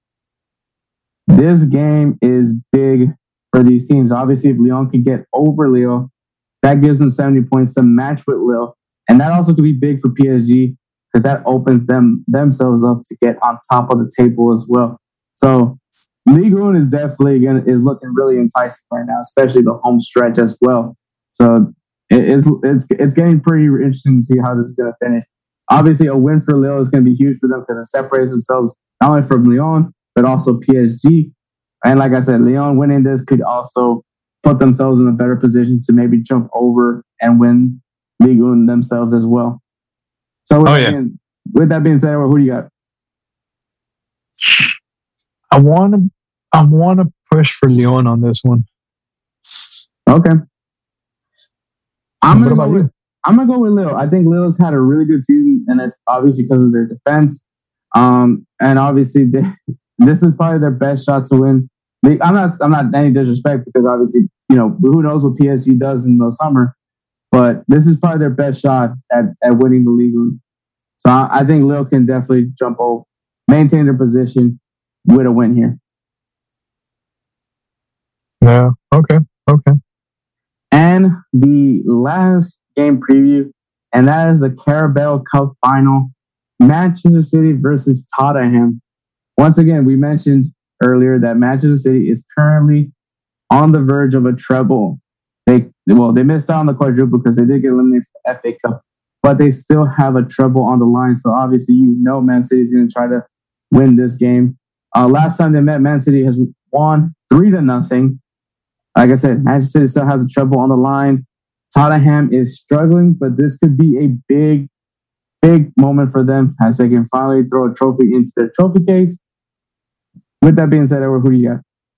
This game is big for these teams. Obviously, if Lyon can get over Lille, that gives them seventy points to match with Lille. And that also could be big for P S G because that opens them themselves up to get on top of the table as well. So Ligue one is definitely gonna, is looking really enticing right now, especially the home stretch as well. So it, it's it's it's getting pretty interesting to see how this is going to finish. Obviously, a win for Lille is going to be huge for them because it separates themselves not only from Lyon but also P S G. And like I said, Lyon winning this could also put themselves in a better position to maybe jump over and win League One themselves as well. So with, Oh, that, yeah. being, with that being said, who do you got? I want to. I want to push for Leon on this one. Okay. I'm What gonna about go you? with, I'm gonna go with Lille. I think Lille's had a really good season, and it's obviously because of their defense. Um, and obviously they, this is probably their best shot to win. They, I'm not. I'm not any disrespect because obviously you know who knows what P S G does in the summer, but this is probably their best shot at, at winning the league. So I, I think Lille can definitely jump over, maintain their position with a win here. Yeah. Okay. Okay. And the last game preview, and that is the Carabao Cup final, Manchester City versus Tottenham. Once again, we mentioned earlier that Manchester City is currently on the verge of a treble. They well, they missed out on the quadruple because they did get eliminated from the F A Cup, but they still have a treble on the line. So obviously, you know, Man City is going to try to win this game. Uh, last time they met, Man City has won three to nothing. Like I said, Manchester City still has a treble on the line. Tottenham is struggling, but this could be a big, big moment for them as they can finally throw a trophy into their trophy case. With that being said, Edward, who do you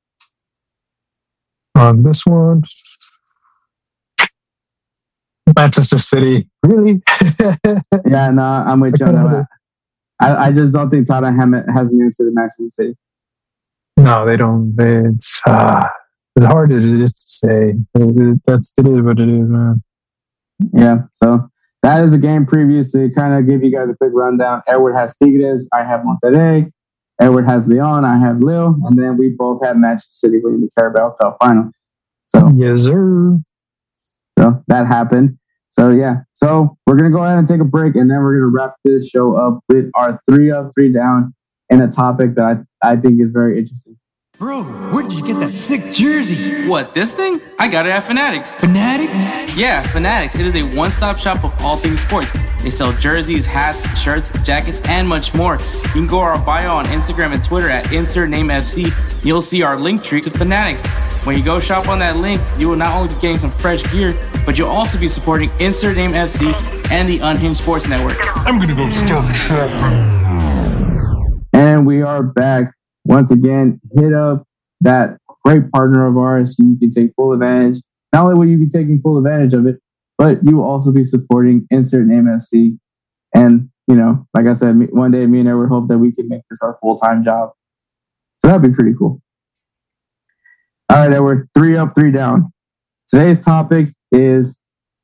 got? On this one, Manchester City. Really? Yeah, no, I'm with you on that. I, I just don't think Tottenham has an answer to Manchester City. No, they don't. They, it's uh, as hard as it is to say. It, that's it is what it is, man. Yeah, so that is a game preview to kind of give you guys a quick rundown. Edward has Tigres, I have Monterrey. Edward has Leon, I have Lille, and then we both have Manchester City winning the Carabao Cup final. So Yes, sir. So that happened. So yeah, so we're gonna go ahead and take a break, and then we're gonna wrap this show up with our three up, three down, in a topic that I, I think is very interesting. Bro, where did you get that sick jersey? What, this thing? I got it at Fanatics. Fanatics? Yeah, Fanatics. It is a one-stop shop of all things sports. They sell jerseys, hats, shirts, jackets, and much more. You can go to our bio on Instagram and Twitter at insert name F C. You'll see our link tree to Fanatics. When you go shop on that link, you will not only be getting some fresh gear, but you'll also be supporting Insert Name F C and the Unhinged Sports Network. I'm gonna go steal the And we are back. Once again, hit up that great partner of ours so you can take full advantage. Not only will you be taking full advantage of it, but you will also be supporting Insert Name F C. And, you know, like I said, me, one day me and Edward hope that we can make this our full-time job. So that'd be pretty cool. All right, Edward, three up, three down. Today's topic is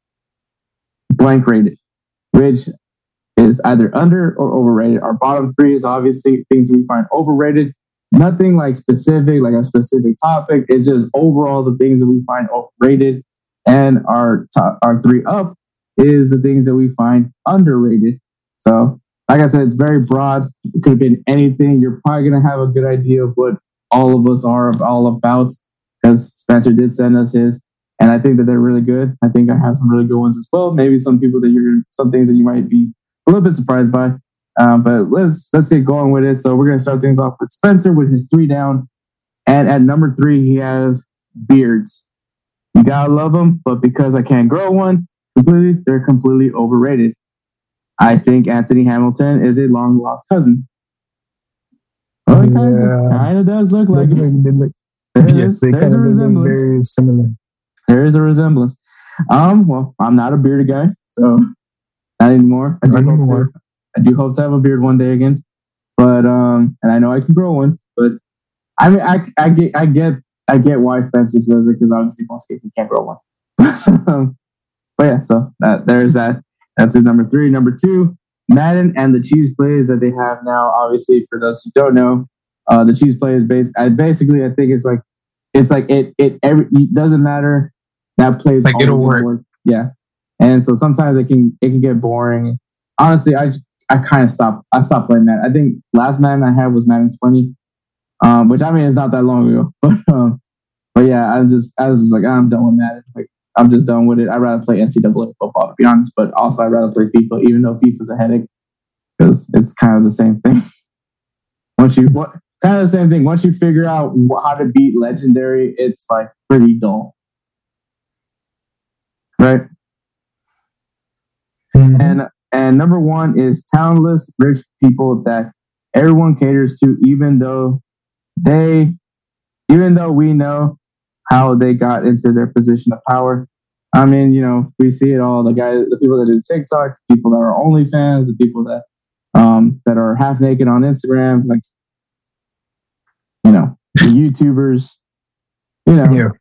blank rated, which is either under or overrated. Our bottom three is obviously things we find overrated. Nothing like specific, like a specific topic. It's just overall the things that we find overrated. And our top, our three up is the things that we find underrated. So, like I said, it's very broad. It could have been anything. You're probably going to have a good idea of what all of us are all about because Spencer did send us his. And I think that they're really good. I think I have some really good ones as well. Maybe some people that you're, some things that you might be a little bit surprised by. Um, but let's let's get going with it. So we're going to start things off with Spencer with his three down. And at number three, he has beards. You got to love them, but because I can't grow one, completely, they're completely overrated. I think Anthony Hamilton is a long lost cousin. Well, he kind, Yeah. of, kind of does look like Look, it. look, look. There Yes, is, they there's kind a of look resemblance. very similar. There is a resemblance. Um, well, I'm not a bearded guy, so not anymore. I do, Not hope anymore. to, I do hope to have a beard one day again. But um, and I know I can grow one. But I mean, I, I get I get I get why Spencer says it because obviously most people can't grow one. But yeah, so that there's that. That's his number three. Number two, Madden and the cheese plays that they have now. Obviously, for those who don't know, uh, the cheese play is based. I basically, I think it's like it's like it it every it doesn't matter. That plays Like, it'll always work. Yeah, and so sometimes it can it can get boring. Honestly, I I kind of stopped. I stopped playing that. I think last Madden I had was Madden twenty, um, which I mean is not that long ago. But um, but yeah, I was just I was just like I'm done with Madden. Like I'm just done with it. I'd rather play N C double A football to be honest. But also I'd rather play FIFA, even though FIFA's a headache because it's kind of the same thing. Once you what kind of the same thing. Once you figure out how to beat Legendary, it's like pretty dull. right? Mhm. And and number one is talentless, rich people that everyone caters to, even though they, even though we know how they got into their position of power. I mean, you know, we see it all. The guys, the people that do TikTok, the people that are OnlyFans, the people that um that are half naked on Instagram, like, you know, the YouTubers, you know, Yeah.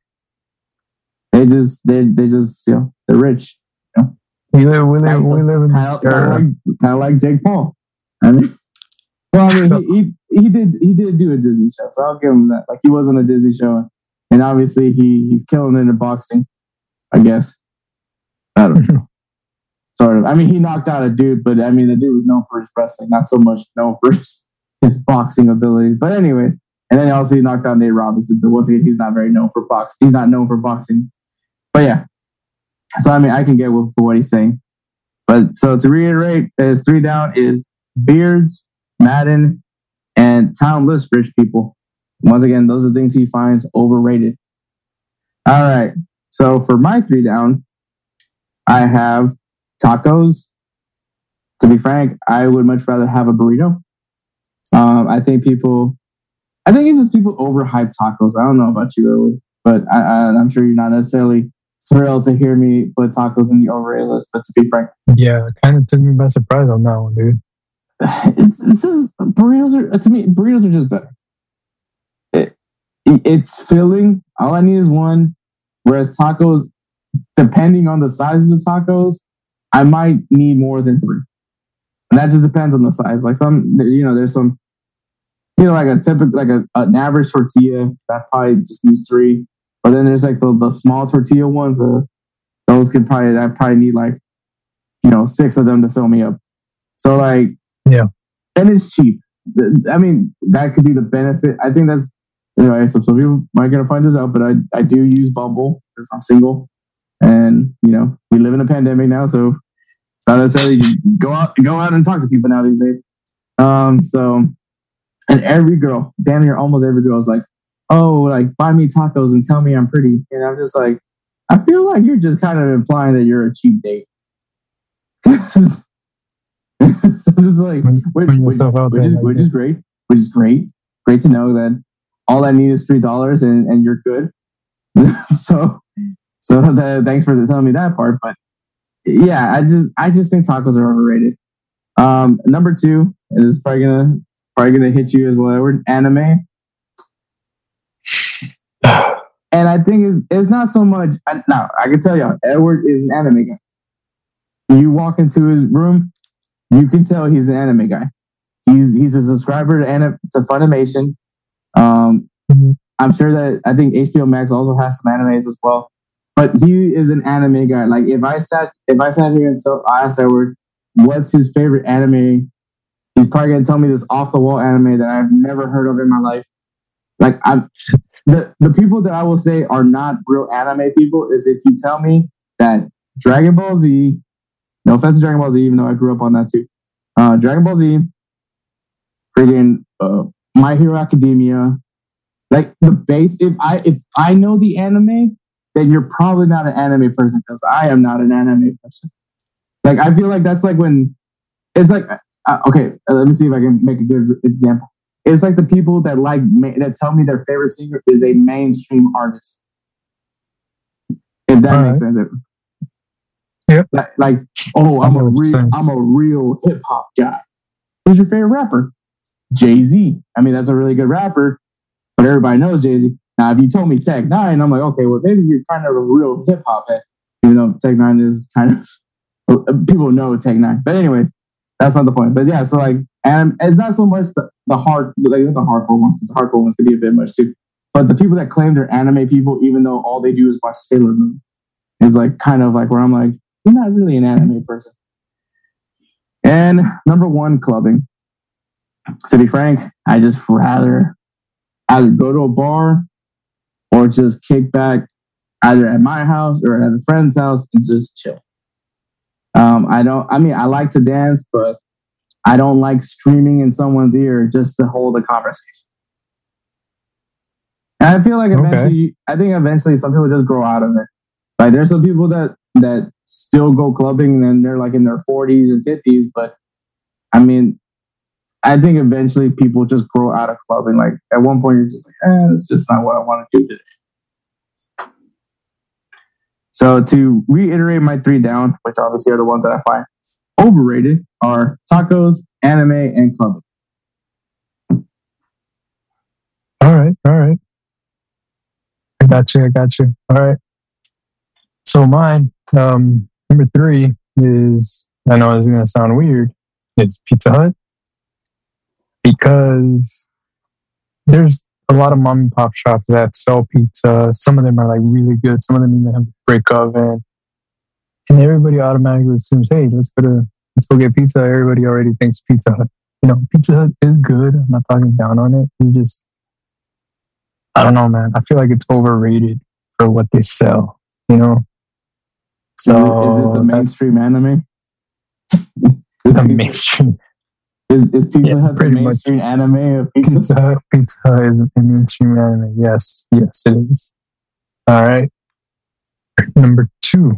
they just they they just you know they're rich. We live, we live, we live in this Kind of, kind of era. like kind of like Jake Paul. I mean, well, I mean, he, he he did he did do a Disney show, so I'll give him that. Like, he was on a Disney show, and obviously he he's killing it in boxing, I guess. I don't know. Sort of. I mean, he knocked out a dude, but I mean, the dude was known for his wrestling, not so much known for his, his boxing abilities. But anyways, and then also he knocked out Nate Robinson, but once again, he's not very known for boxing. He's not known for boxing. But yeah. So, I mean, I can get with for what he's saying. But so to reiterate, his three down is beards, Madden, and talentless rich people. Once again, those are things he finds overrated. All right. So for my three down, I have tacos. To be frank, I would much rather have a burrito. Um, I think people, I think it's just people overhype tacos. I don't know about you, Owen, but I, I, I'm sure you're not necessarily thrilled to hear me put tacos in the overrated list. But to be frank, Yeah, it kind of took me by surprise on that one, dude. it's, it's just burritos are to me burritos are just better. It, it's filling. All I need is one. Whereas tacos, depending on the size of the tacos, I might need more than three. And that just depends on the size. Like some, you know, there's some, you know, like a typical, like a, an average tortilla that probably just needs three. But then there's like the, the small tortilla ones. Uh, those could probably, I probably need like, you know, six of them to fill me up. So like, Yeah. and it's cheap. I mean, that could be the benefit. I think that's, you know, so some people might gonna find this out, but I, I do use Bumble because I'm single, and you know, we live in a pandemic now, so it's not necessarily you go out go out and talk to people now these days. Um, so, and every girl, damn near almost every girl is like, oh, like buy me tacos and tell me I'm pretty, and I'm just like, I feel like you're just kind of implying that you're a cheap date. It's like, Putting which, which, yourself out which there is like which that. is great, which is great, great to know that all I need is three dollars and, and you're good. so, so the, thanks for telling me that part. But yeah, I just I just think tacos are overrated. Um, number two, and this is probably gonna probably gonna hit you as well, Edward. Anime, and I think it's, it's not so much. I, now I can tell y'all, Edward is an anime guy. You walk into his room, you can tell he's an anime guy. He's he's a subscriber to, anim, to Funimation. Um, Mhm. I'm sure that I think H B O Max also has some animes as well. But he is an anime guy. Like if I sat if I sat here and tell I asked Edward what's his favorite anime, he's probably gonna tell me this off the wall anime that I've never heard of in my life. Like I'm the the people that I will say are not real anime people is if you tell me that Dragon Ball Z, no offense to Dragon Ball Z, even though I grew up on that too. Uh, Dragon Ball Z, friggin' uh, My Hero Academia, like the base. If I if I know the anime, then you're probably not an anime person because I am not an anime person. Like I feel like that's like when it's like uh, okay, uh, let me see if I can make a good example. It's like the people that like ma- that tell me their favorite singer is a mainstream artist. If that All makes right. sense. Yep. Like, like, oh, I'm I a know what you're real, saying. I'm a real hip hop guy. Who's your favorite rapper? Jay-Z. I mean, that's a really good rapper, but everybody knows Jay-Z. Now, if you told me Tech Nine, I'm like, okay, well, maybe you're kind of a real hip hop head. Even though Tech Nine is kind of people know Tech Nine, but anyways, that's not the point. But yeah, so like, and it's not so much the, the hard, like the hardcore ones, because the hardcore ones could be a bit much too. But the people that claim they're anime people, even though all they do is watch Sailor Moon, is like kind of like where I'm like, you're not really an anime person. And number one, clubbing. To be frank, I just rather either go to a bar or just kick back either at my house or at a friend's house and just chill. Um, I don't, I mean, I like to dance, but I don't like screaming in someone's ear just to hold a conversation. And I feel like eventually, Okay. I think eventually some people just grow out of it. Like there's some people that that still go clubbing and they're like in their forties and fifties. But I mean, I think eventually people just grow out of clubbing. Like at one point, you're just like, eh, it's just not what I want to do today. So to reiterate my three down, which obviously are the ones that I find overrated, are tacos, anime, and clubbing. All right, all right. I got you, I got you. All right. So mine, um, number three is, I know this is going to sound weird, it's Pizza Hut. Because there's a lot of mom and pop shops that sell pizza. Some of them are like really good. Some of them even have a brick oven. And everybody automatically assumes, hey, let's go to, let's go get pizza. Everybody already thinks Pizza Hut. You know, Pizza Hut is good. I'm not talking down on it. It's just, I don't know, man. I feel like it's overrated for what they sell, you know? So is it, is it the mainstream anime? The mainstream. Is, is Pizza yeah, Hut the mainstream much. anime of pizza? Pizza Hut, Pizza Hut is a mainstream anime. Yes, yes, it is. All right. Number two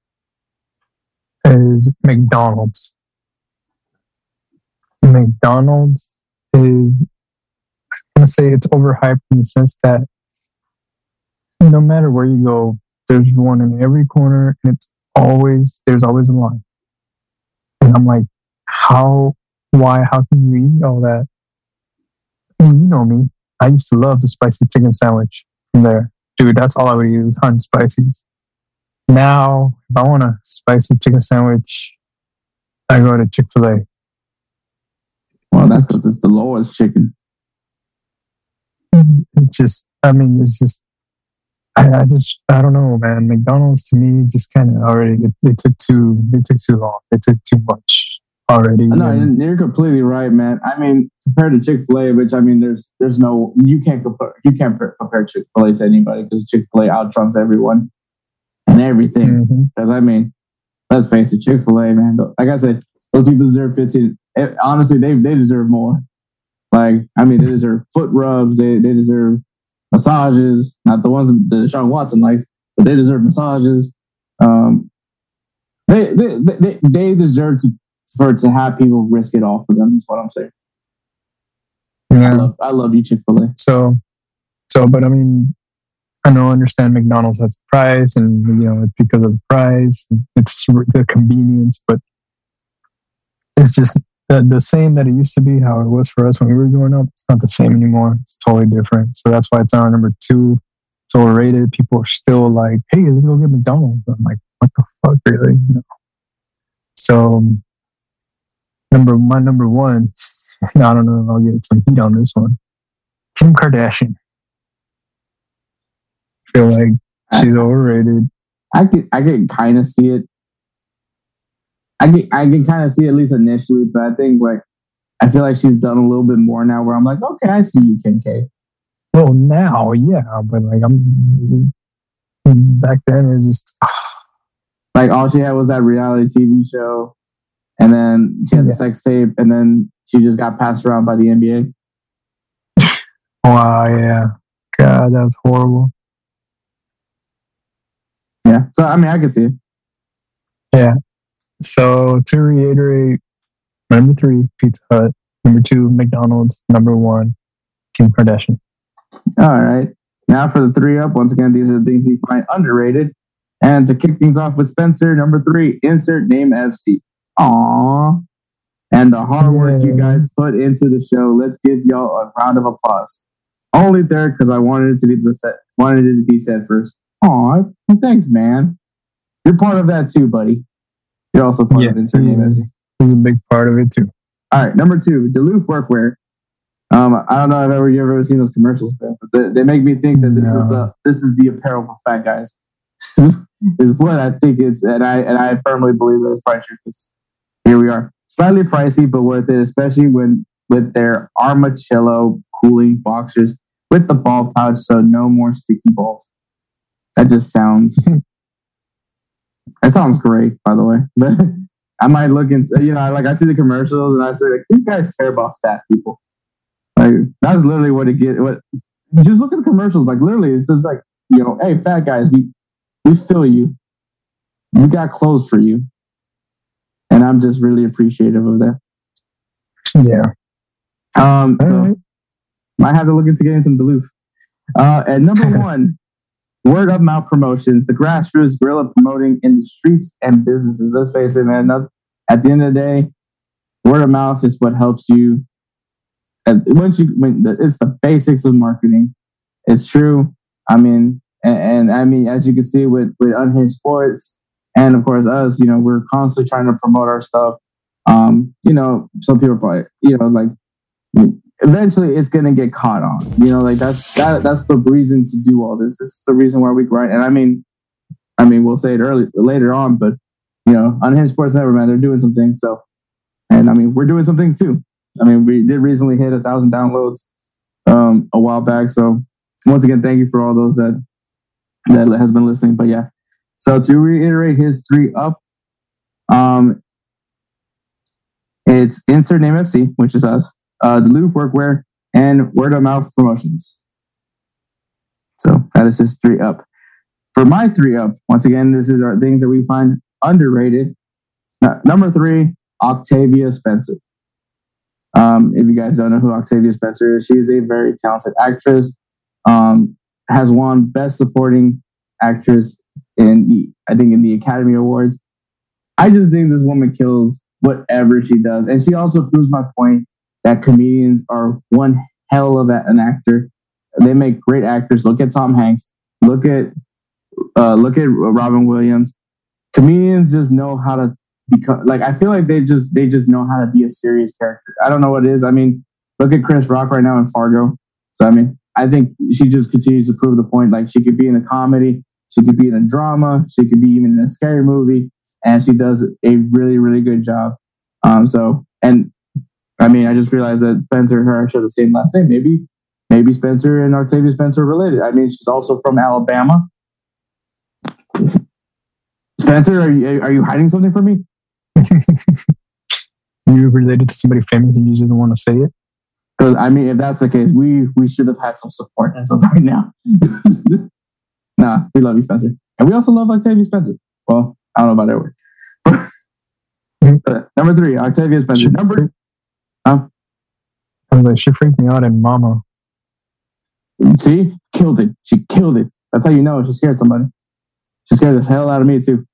is McDonald's. McDonald's is, I'm going to say it's overhyped in the sense that no matter where you go, there's one in every corner and it's always, there's always a line. And I'm like, how, why, how can you eat all that? I mean, you know me. I used to love the spicy chicken sandwich from there. Dude, that's all I would use, Hunt Spices. Now, if I want a spicy chicken sandwich, I go to Chick-fil-A. Well, that's because it's the lowest chicken. It's just, I mean, it's just, I, I just, I don't know, man. McDonald's to me just kind of already, it, it took too, it took too long. It took too much already. No, and you're completely right, man. I mean, compared to Chick-fil-A, which I mean, there's, there's no, you can't compare, you can't compare Chick-fil-A to anybody because Chick-fil-A outtrumps everyone and everything. Because mm-hmm. I mean, let's face it, Chick-fil-A, man. Like I said, those people deserve fifteen. Honestly, they they deserve more. Like, I mean, they deserve foot rubs. They they deserve massages. Not the ones that Deshaun Watson likes, but they deserve massages. Um, they they they, they deserve to for to have people risk it all for them. Is what I'm saying. Yeah. I love I love you, Chick-fil-A. So, so, but I mean, I know, I understand McDonald's has a price, and you know it's because of the price. It's the convenience, but it's just the, the same that it used to be, how it was for us when we were growing up. It's not the same anymore. It's totally different. So that's why it's on number two. It's overrated. People are still like, hey, let's go get McDonald's. I'm like, what the fuck, really? You know? So number my number one, I don't know if I'll get some heat on this one. Kim Kardashian. I feel like she's I, overrated. I can I can kind of see it. I can I can kind of see it, at least initially, but I think like I feel like she's done a little bit more now. Where I'm like, okay, I see you, Kim K. Well, now, yeah, but like I'm back then, it's just like all she had was that reality T V show, and then she had yeah. the sex tape, and then she just got passed around by the N B A. Wow, yeah, God, that was horrible. Yeah, so I mean, I can see it. Yeah. So to reiterate, number three, Pizza Hut. Number two, McDonald's. Number one, Kim Kardashian. All right. Now for the three up. Once again, these are the things we find underrated. And to kick things off with Spencer, number three, insert name F C. Aww. And the hard work yeah. you guys put into the show. Let's give y'all a round of applause. Only third because I wanted it to be the set. Wanted it to be said first. Aw, well, thanks, man. You're part of that too, buddy. You're also part yeah, of insert name F C. He's a big part of it too. All right, number two, Duluth Workwear. Um, I don't know if ever you ever seen those commercials, but they, they make me think that this no. is the this is the apparel for fat guys. Is what I think it's, and I and I firmly believe that it's probably true. Because here we are, slightly pricey, but worth it, especially when with their Armachillo cooling boxers with the ball pouch, so no more sticky balls. That just sounds. That sounds great, by the way. But I might look into, you know, like I see the commercials and I say, like, these guys care about fat people. Like that's literally what it get. What just look at the commercials. Like literally, it's just like, you know, hey, fat guys, we we feel you. we got clothes for you. And I'm just really appreciative of that. Yeah. Um, so right. Might have to look into getting some Duluth. Uh, at number one, word of mouth promotions, the grassroots guerrilla promoting in the streets and businesses. Let's face it, man. At the end of the day, word of mouth is what helps you. Once you, when the, it's the basics of marketing. It's true. I mean, and, and I mean, as you can see with with Unhinged Sports, and of course us, you know, we're constantly trying to promote our stuff. Um, you know, some people probably, you know, like eventually it's gonna get caught on. You know, like that's that that's the reason to do all this. This is the reason why we grind. And I mean, I mean, we'll say it early later on, but you know, Unhinged Sports Network, man, they're doing some things. So, and I mean, we're doing some things too. I mean, we did recently hit a thousand downloads um, a while back. So once again, thank you for all those that that has been listening. But yeah, so to reiterate his three up, um, it's Insert Name F C, which is us, uh, Duluth Workwear, and Word of Mouth Promotions. So that is his three up. For my three up, once again, this is our things that we find underrated. Now, number three, Octavia Spencer. Um, if you guys don't know who Octavia Spencer is, she's a very talented actress. Um, has won Best Supporting Actress in the, I think, in the Academy Awards. I just think this woman kills whatever she does, and she also proves my point that comedians are one hell of an actor. They make great actors. Look at Tom Hanks. Look at uh, look at Robin Williams. Comedians just know how to become. Like I feel like they just they just know how to be a serious character. I don't know what it is. I mean, look at Chris Rock right now in Fargo. So I mean, I think she just continues to prove the point. Like she could be in a comedy, she could be in a drama, she could be even in a scary movie, and she does a really really good job. Um. So and I mean, I just realized that Spencer and her share the same last name. Maybe maybe Spencer and Octavia Spencer are related. I mean, she's also from Alabama. Spencer, are you are you hiding something from me? You related to somebody famous and you just don't want to say it? Because I mean, if that's the case, we we should have had some support as of right now. Nah, we love you, Spencer, and we also love Octavia Spencer. Well, I don't know about that word. But number three, Octavia Spencer. She Number, freaked, huh? I was like, she freaked me out in Mama. See, killed it. She killed it. That's how you know she scared somebody. She scared the hell out of me too.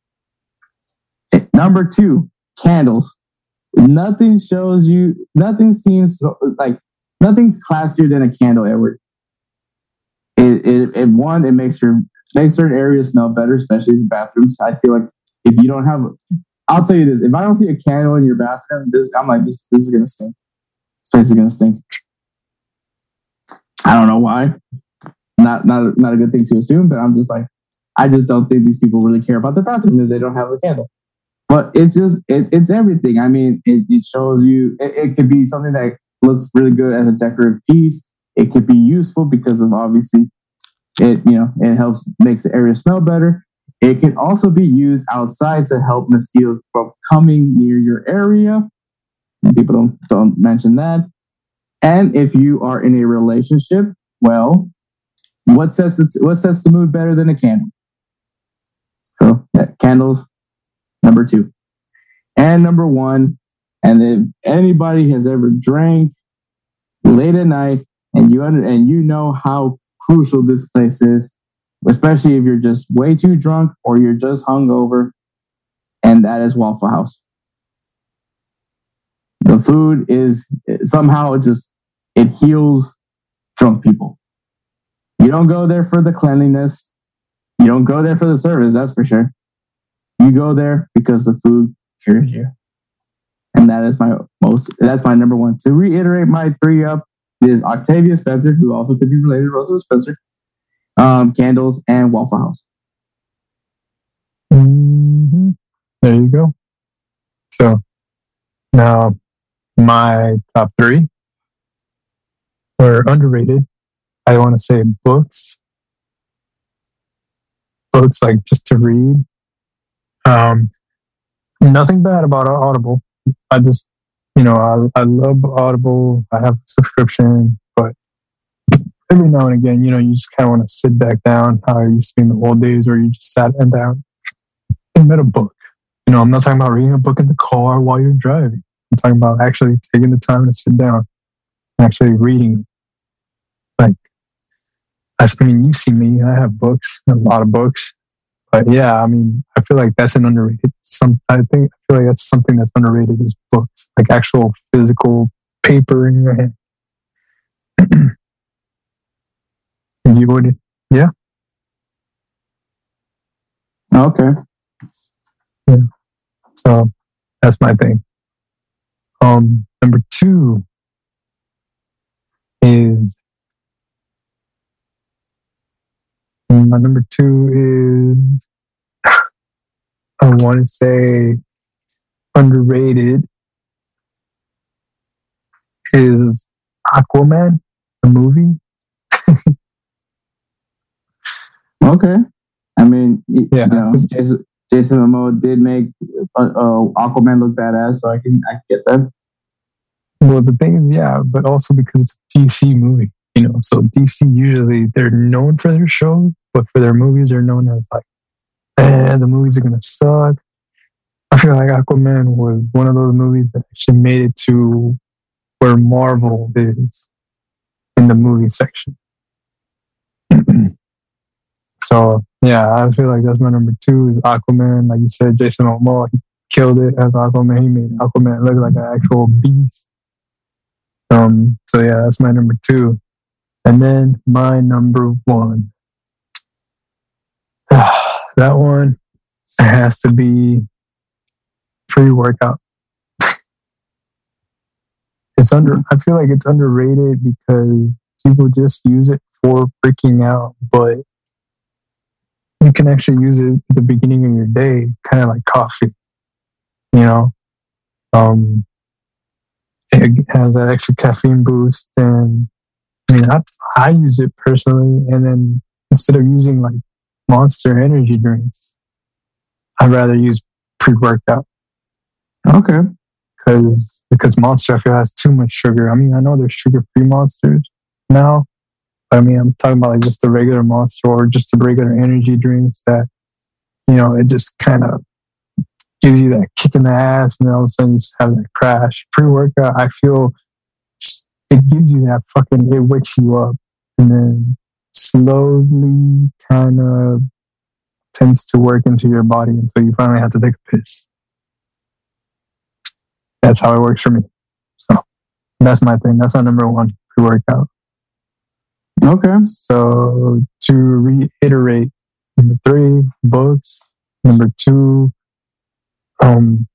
Number two, candles. Nothing shows you, nothing seems so, like, nothing's classier than a candle, Edward. It, it, it one, it makes your, makes certain areas smell better, especially in bathrooms. I feel like if you don't have, I'll tell you this, if I don't see a candle in your bathroom, this, I'm like, this, this is going to stink. This place is going to stink. I don't know why. Not, not, not a good thing to assume, but I'm just like, I just don't think these people really care about their bathroom if they don't have a candle. But it's just, it, it's everything. I mean, it, it shows you, it, it could be something that looks really good as a decorative piece. It could be useful because of obviously it, you know, it helps, makes the area smell better. It can also be used outside to help mosquitoes from coming near your area. People don't, don't mention that. And if you are in a relationship, well, what sets the, what sets the mood better than a candle? So yeah, candles, number two. And number one, and if anybody has ever drank late at night and you under, and you know how crucial this place is, especially if you're just way too drunk or you're just hungover, and that is Waffle House. The food is somehow just, it heals drunk people. You don't go there for the cleanliness. You don't go there for the service, that's for sure. You go there because the food cures you. And that is my most, that's my number one. To reiterate my three up is Octavia Spencer, who also could be related to Rosa Spencer, um, candles, and Waffle House. Mm-hmm. There you go. So now my top three are underrated. I want to say books. Books like just to read. Um, nothing bad about Audible. I just, you know, I, I love Audible. I have a subscription, but every now and again, you know, you just kind of want to sit back down how you used to be in the old days, or you just sat and down I read a book. You know, I'm not talking about reading a book in the car while you're driving. I'm talking about actually taking the time to sit down and actually reading. Like, I mean, you see me, I have books, a lot of books. But yeah, I mean, I feel like that's an underrated, some, I think, I feel like that's something that's underrated is books, like actual physical paper in your hand. You would, yeah. Okay. Yeah. So that's my thing. Um, number two is my number two is I want to say underrated is Aquaman, the movie. Okay. I mean, yeah, Yeah. you know, Jason, Jason Momoa did make uh, uh, Aquaman look badass, so I can I can get that. Well, the thing is, yeah, but also because it's a D C movie, you know. So D C usually they're known for their shows, but for their movies, they're known as like, eh, the movies are gonna suck. I feel like Aquaman was one of those movies that actually made it to where Marvel is in the movie section. So yeah, I feel like that's my number two is Aquaman. Like you said, Jason Momoa, he killed it as Aquaman. He made Aquaman look like an actual beast. Um, so yeah, that's my number two. And then my number one. That one has to be pre-workout. It's under, I feel like it's underrated because people just use it for freaking out, but you can actually use it at the beginning of your day, kind of like coffee, you know? Um, it has that extra caffeine boost, and I mean, I, I use it personally, and then instead of using like Monster energy drinks, I'd rather use pre-workout. Okay. Because because Monster, I feel, has too much sugar. I mean, I know there's sugar-free Monsters now, but I mean, I'm talking about like just the regular Monster or just the regular energy drinks that, you know, it just kind of gives you that kick in the ass, and then all of a sudden you just have that crash. Pre-workout, I feel it gives you that fucking, it wakes you up, and then slowly kind of tends to work into your body until you finally have to take a piss. That's how it works for me. So that's my thing. That's my number one, pre-workout. Okay. So to reiterate, number three, books. Number two, um,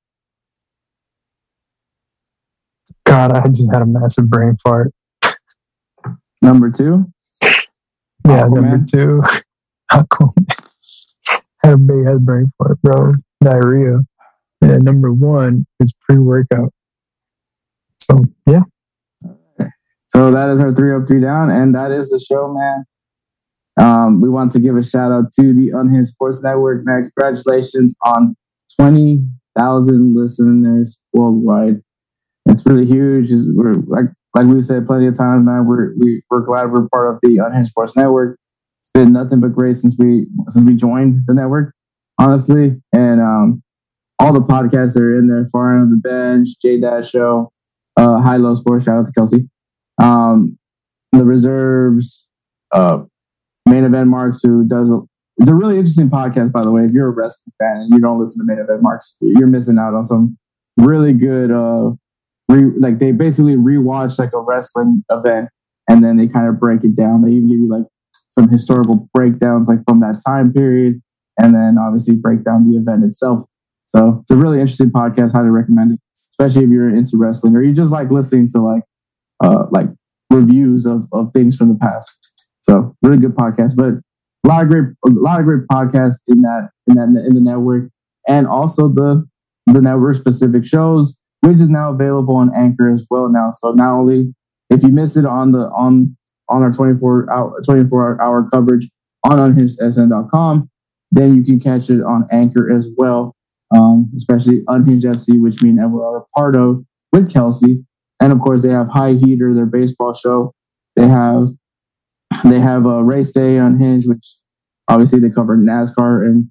God, I just had a massive brain fart. Number two? Yeah, Aquaman. number two, Aquaman. Had a big head brain fart, bro. Diarrhea. And number one is pre-workout. So, yeah. So that is our three up, three down, and that is the show, man. Um, we want to give a shout out to the Unhinged Sports Network, man. Congratulations on twenty thousand listeners worldwide. It's really huge. It's, we're like like we've said plenty of times, man. We're we, we're glad we're part of the Unhinged Sports Network. It's been nothing but great since we since we joined the network, honestly. And um, all the podcasts that are in there: Far End of the Bench, J Dash Show, uh, High Low Sports. Shout out to Kelsey. Um, the Reserves, uh, Main Event Marks, who does a, it's a really interesting podcast, by the way. If you're a wrestling fan and you don't listen to Main Event Marks, you're missing out on some really good. Uh, re, like they basically rewatch like a wrestling event, and then they kind of break it down. They even give you like some historical breakdowns, like from that time period, and then obviously break down the event itself. So it's a really interesting podcast. Highly recommend it, especially if you're into wrestling or you just like listening to like. Uh, like reviews of, of things from the past. So really good podcast, but a lot of great, a lot of great podcasts in that, in that, in the network, and also the, the network specific shows, which is now available on Anchor as well now. So not only if you miss it on the, on, on our twenty-four hour coverage on unhinged s n dot com, then you can catch it on Anchor as well. Um, especially Unhinged F C, which me and Edward are a part of with Kelsey. And of course, they have High Heater, their baseball show. They have they have a Race Day on Hinge, which obviously they cover NASCAR and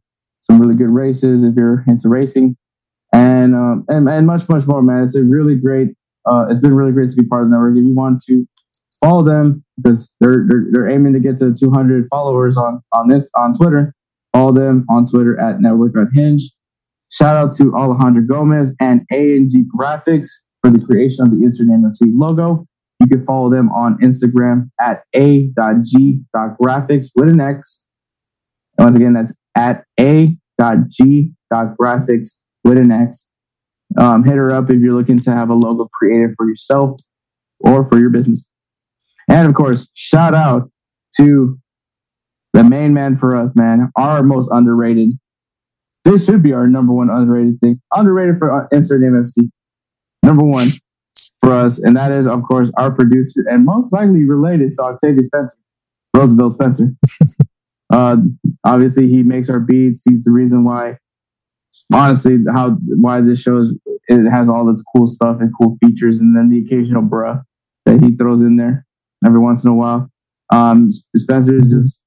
some really good races if you're into racing, and um, and, and much, much more, man. It's a really great, uh, it's been really great to be part of the network. If you want to follow them, because they're, they're, they're aiming to get to two hundred followers on, on this, on Twitter, follow them on Twitter at network.hinge. Shout out to Alejandro Gomez and A N G Graphics for the creation of the InserName F C logo. You can follow them on Instagram at a dot g dot graphics with an X. And once again, that's at a dot g dot graphics with an X. Um, hit her up if you're looking to have a logo created for yourself or for your business. And of course, shout out to the main man for us, man. Our most underrated. This should be our number one underrated thing. Underrated for InserName F C. Number one for us. And that is, of course, our producer and most likely related to Octavia Spencer, Roosevelt Spencer. uh, obviously, he makes our beats. He's the reason why, honestly, how why this show is, it has all its cool stuff and cool features. And then the occasional bruh that he throws in there every once in a while. Um, Spencer is just,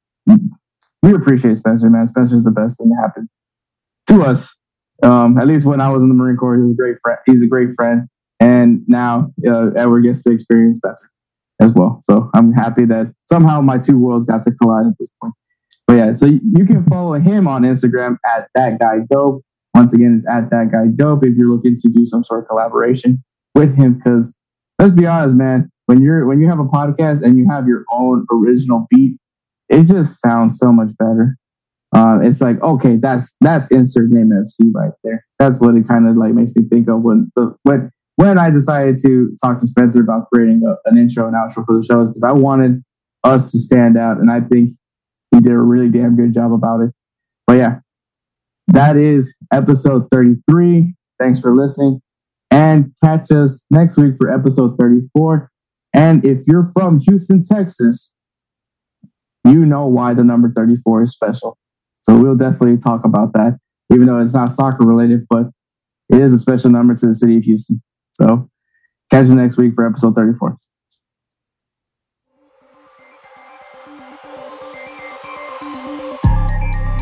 we appreciate Spencer, man. Spencer is the best thing to happen to us. Um, at least when I was in the Marine Corps, he was a great friend. He's a great friend. And now uh, Edward gets to experience Spencer as well. So I'm happy that somehow my two worlds got to collide at this point. But yeah, so you can follow him on Instagram at that guy dope. Once again, it's at that guy dope if you're looking to do some sort of collaboration with him. Because let's be honest, man, when you're when you have a podcast and you have your own original beat, it just sounds so much better. Uh, it's like, okay, that's that's InserName F C right there. That's what it kind of like makes me think of when the when when I decided to talk to Spencer about creating a, an intro and outro for the shows, because I wanted us to stand out, and I think he did a really damn good job about it. But yeah, that is episode thirty-three. Thanks for listening, and catch us next week for episode thirty-four. And if you're from Houston, Texas, you know why the number thirty-four is special. So we'll definitely talk about that, even though it's not soccer related, but it is a special number to the city of Houston. So catch you next week for episode thirty-four.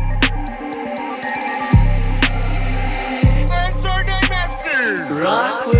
InserName F C. Rock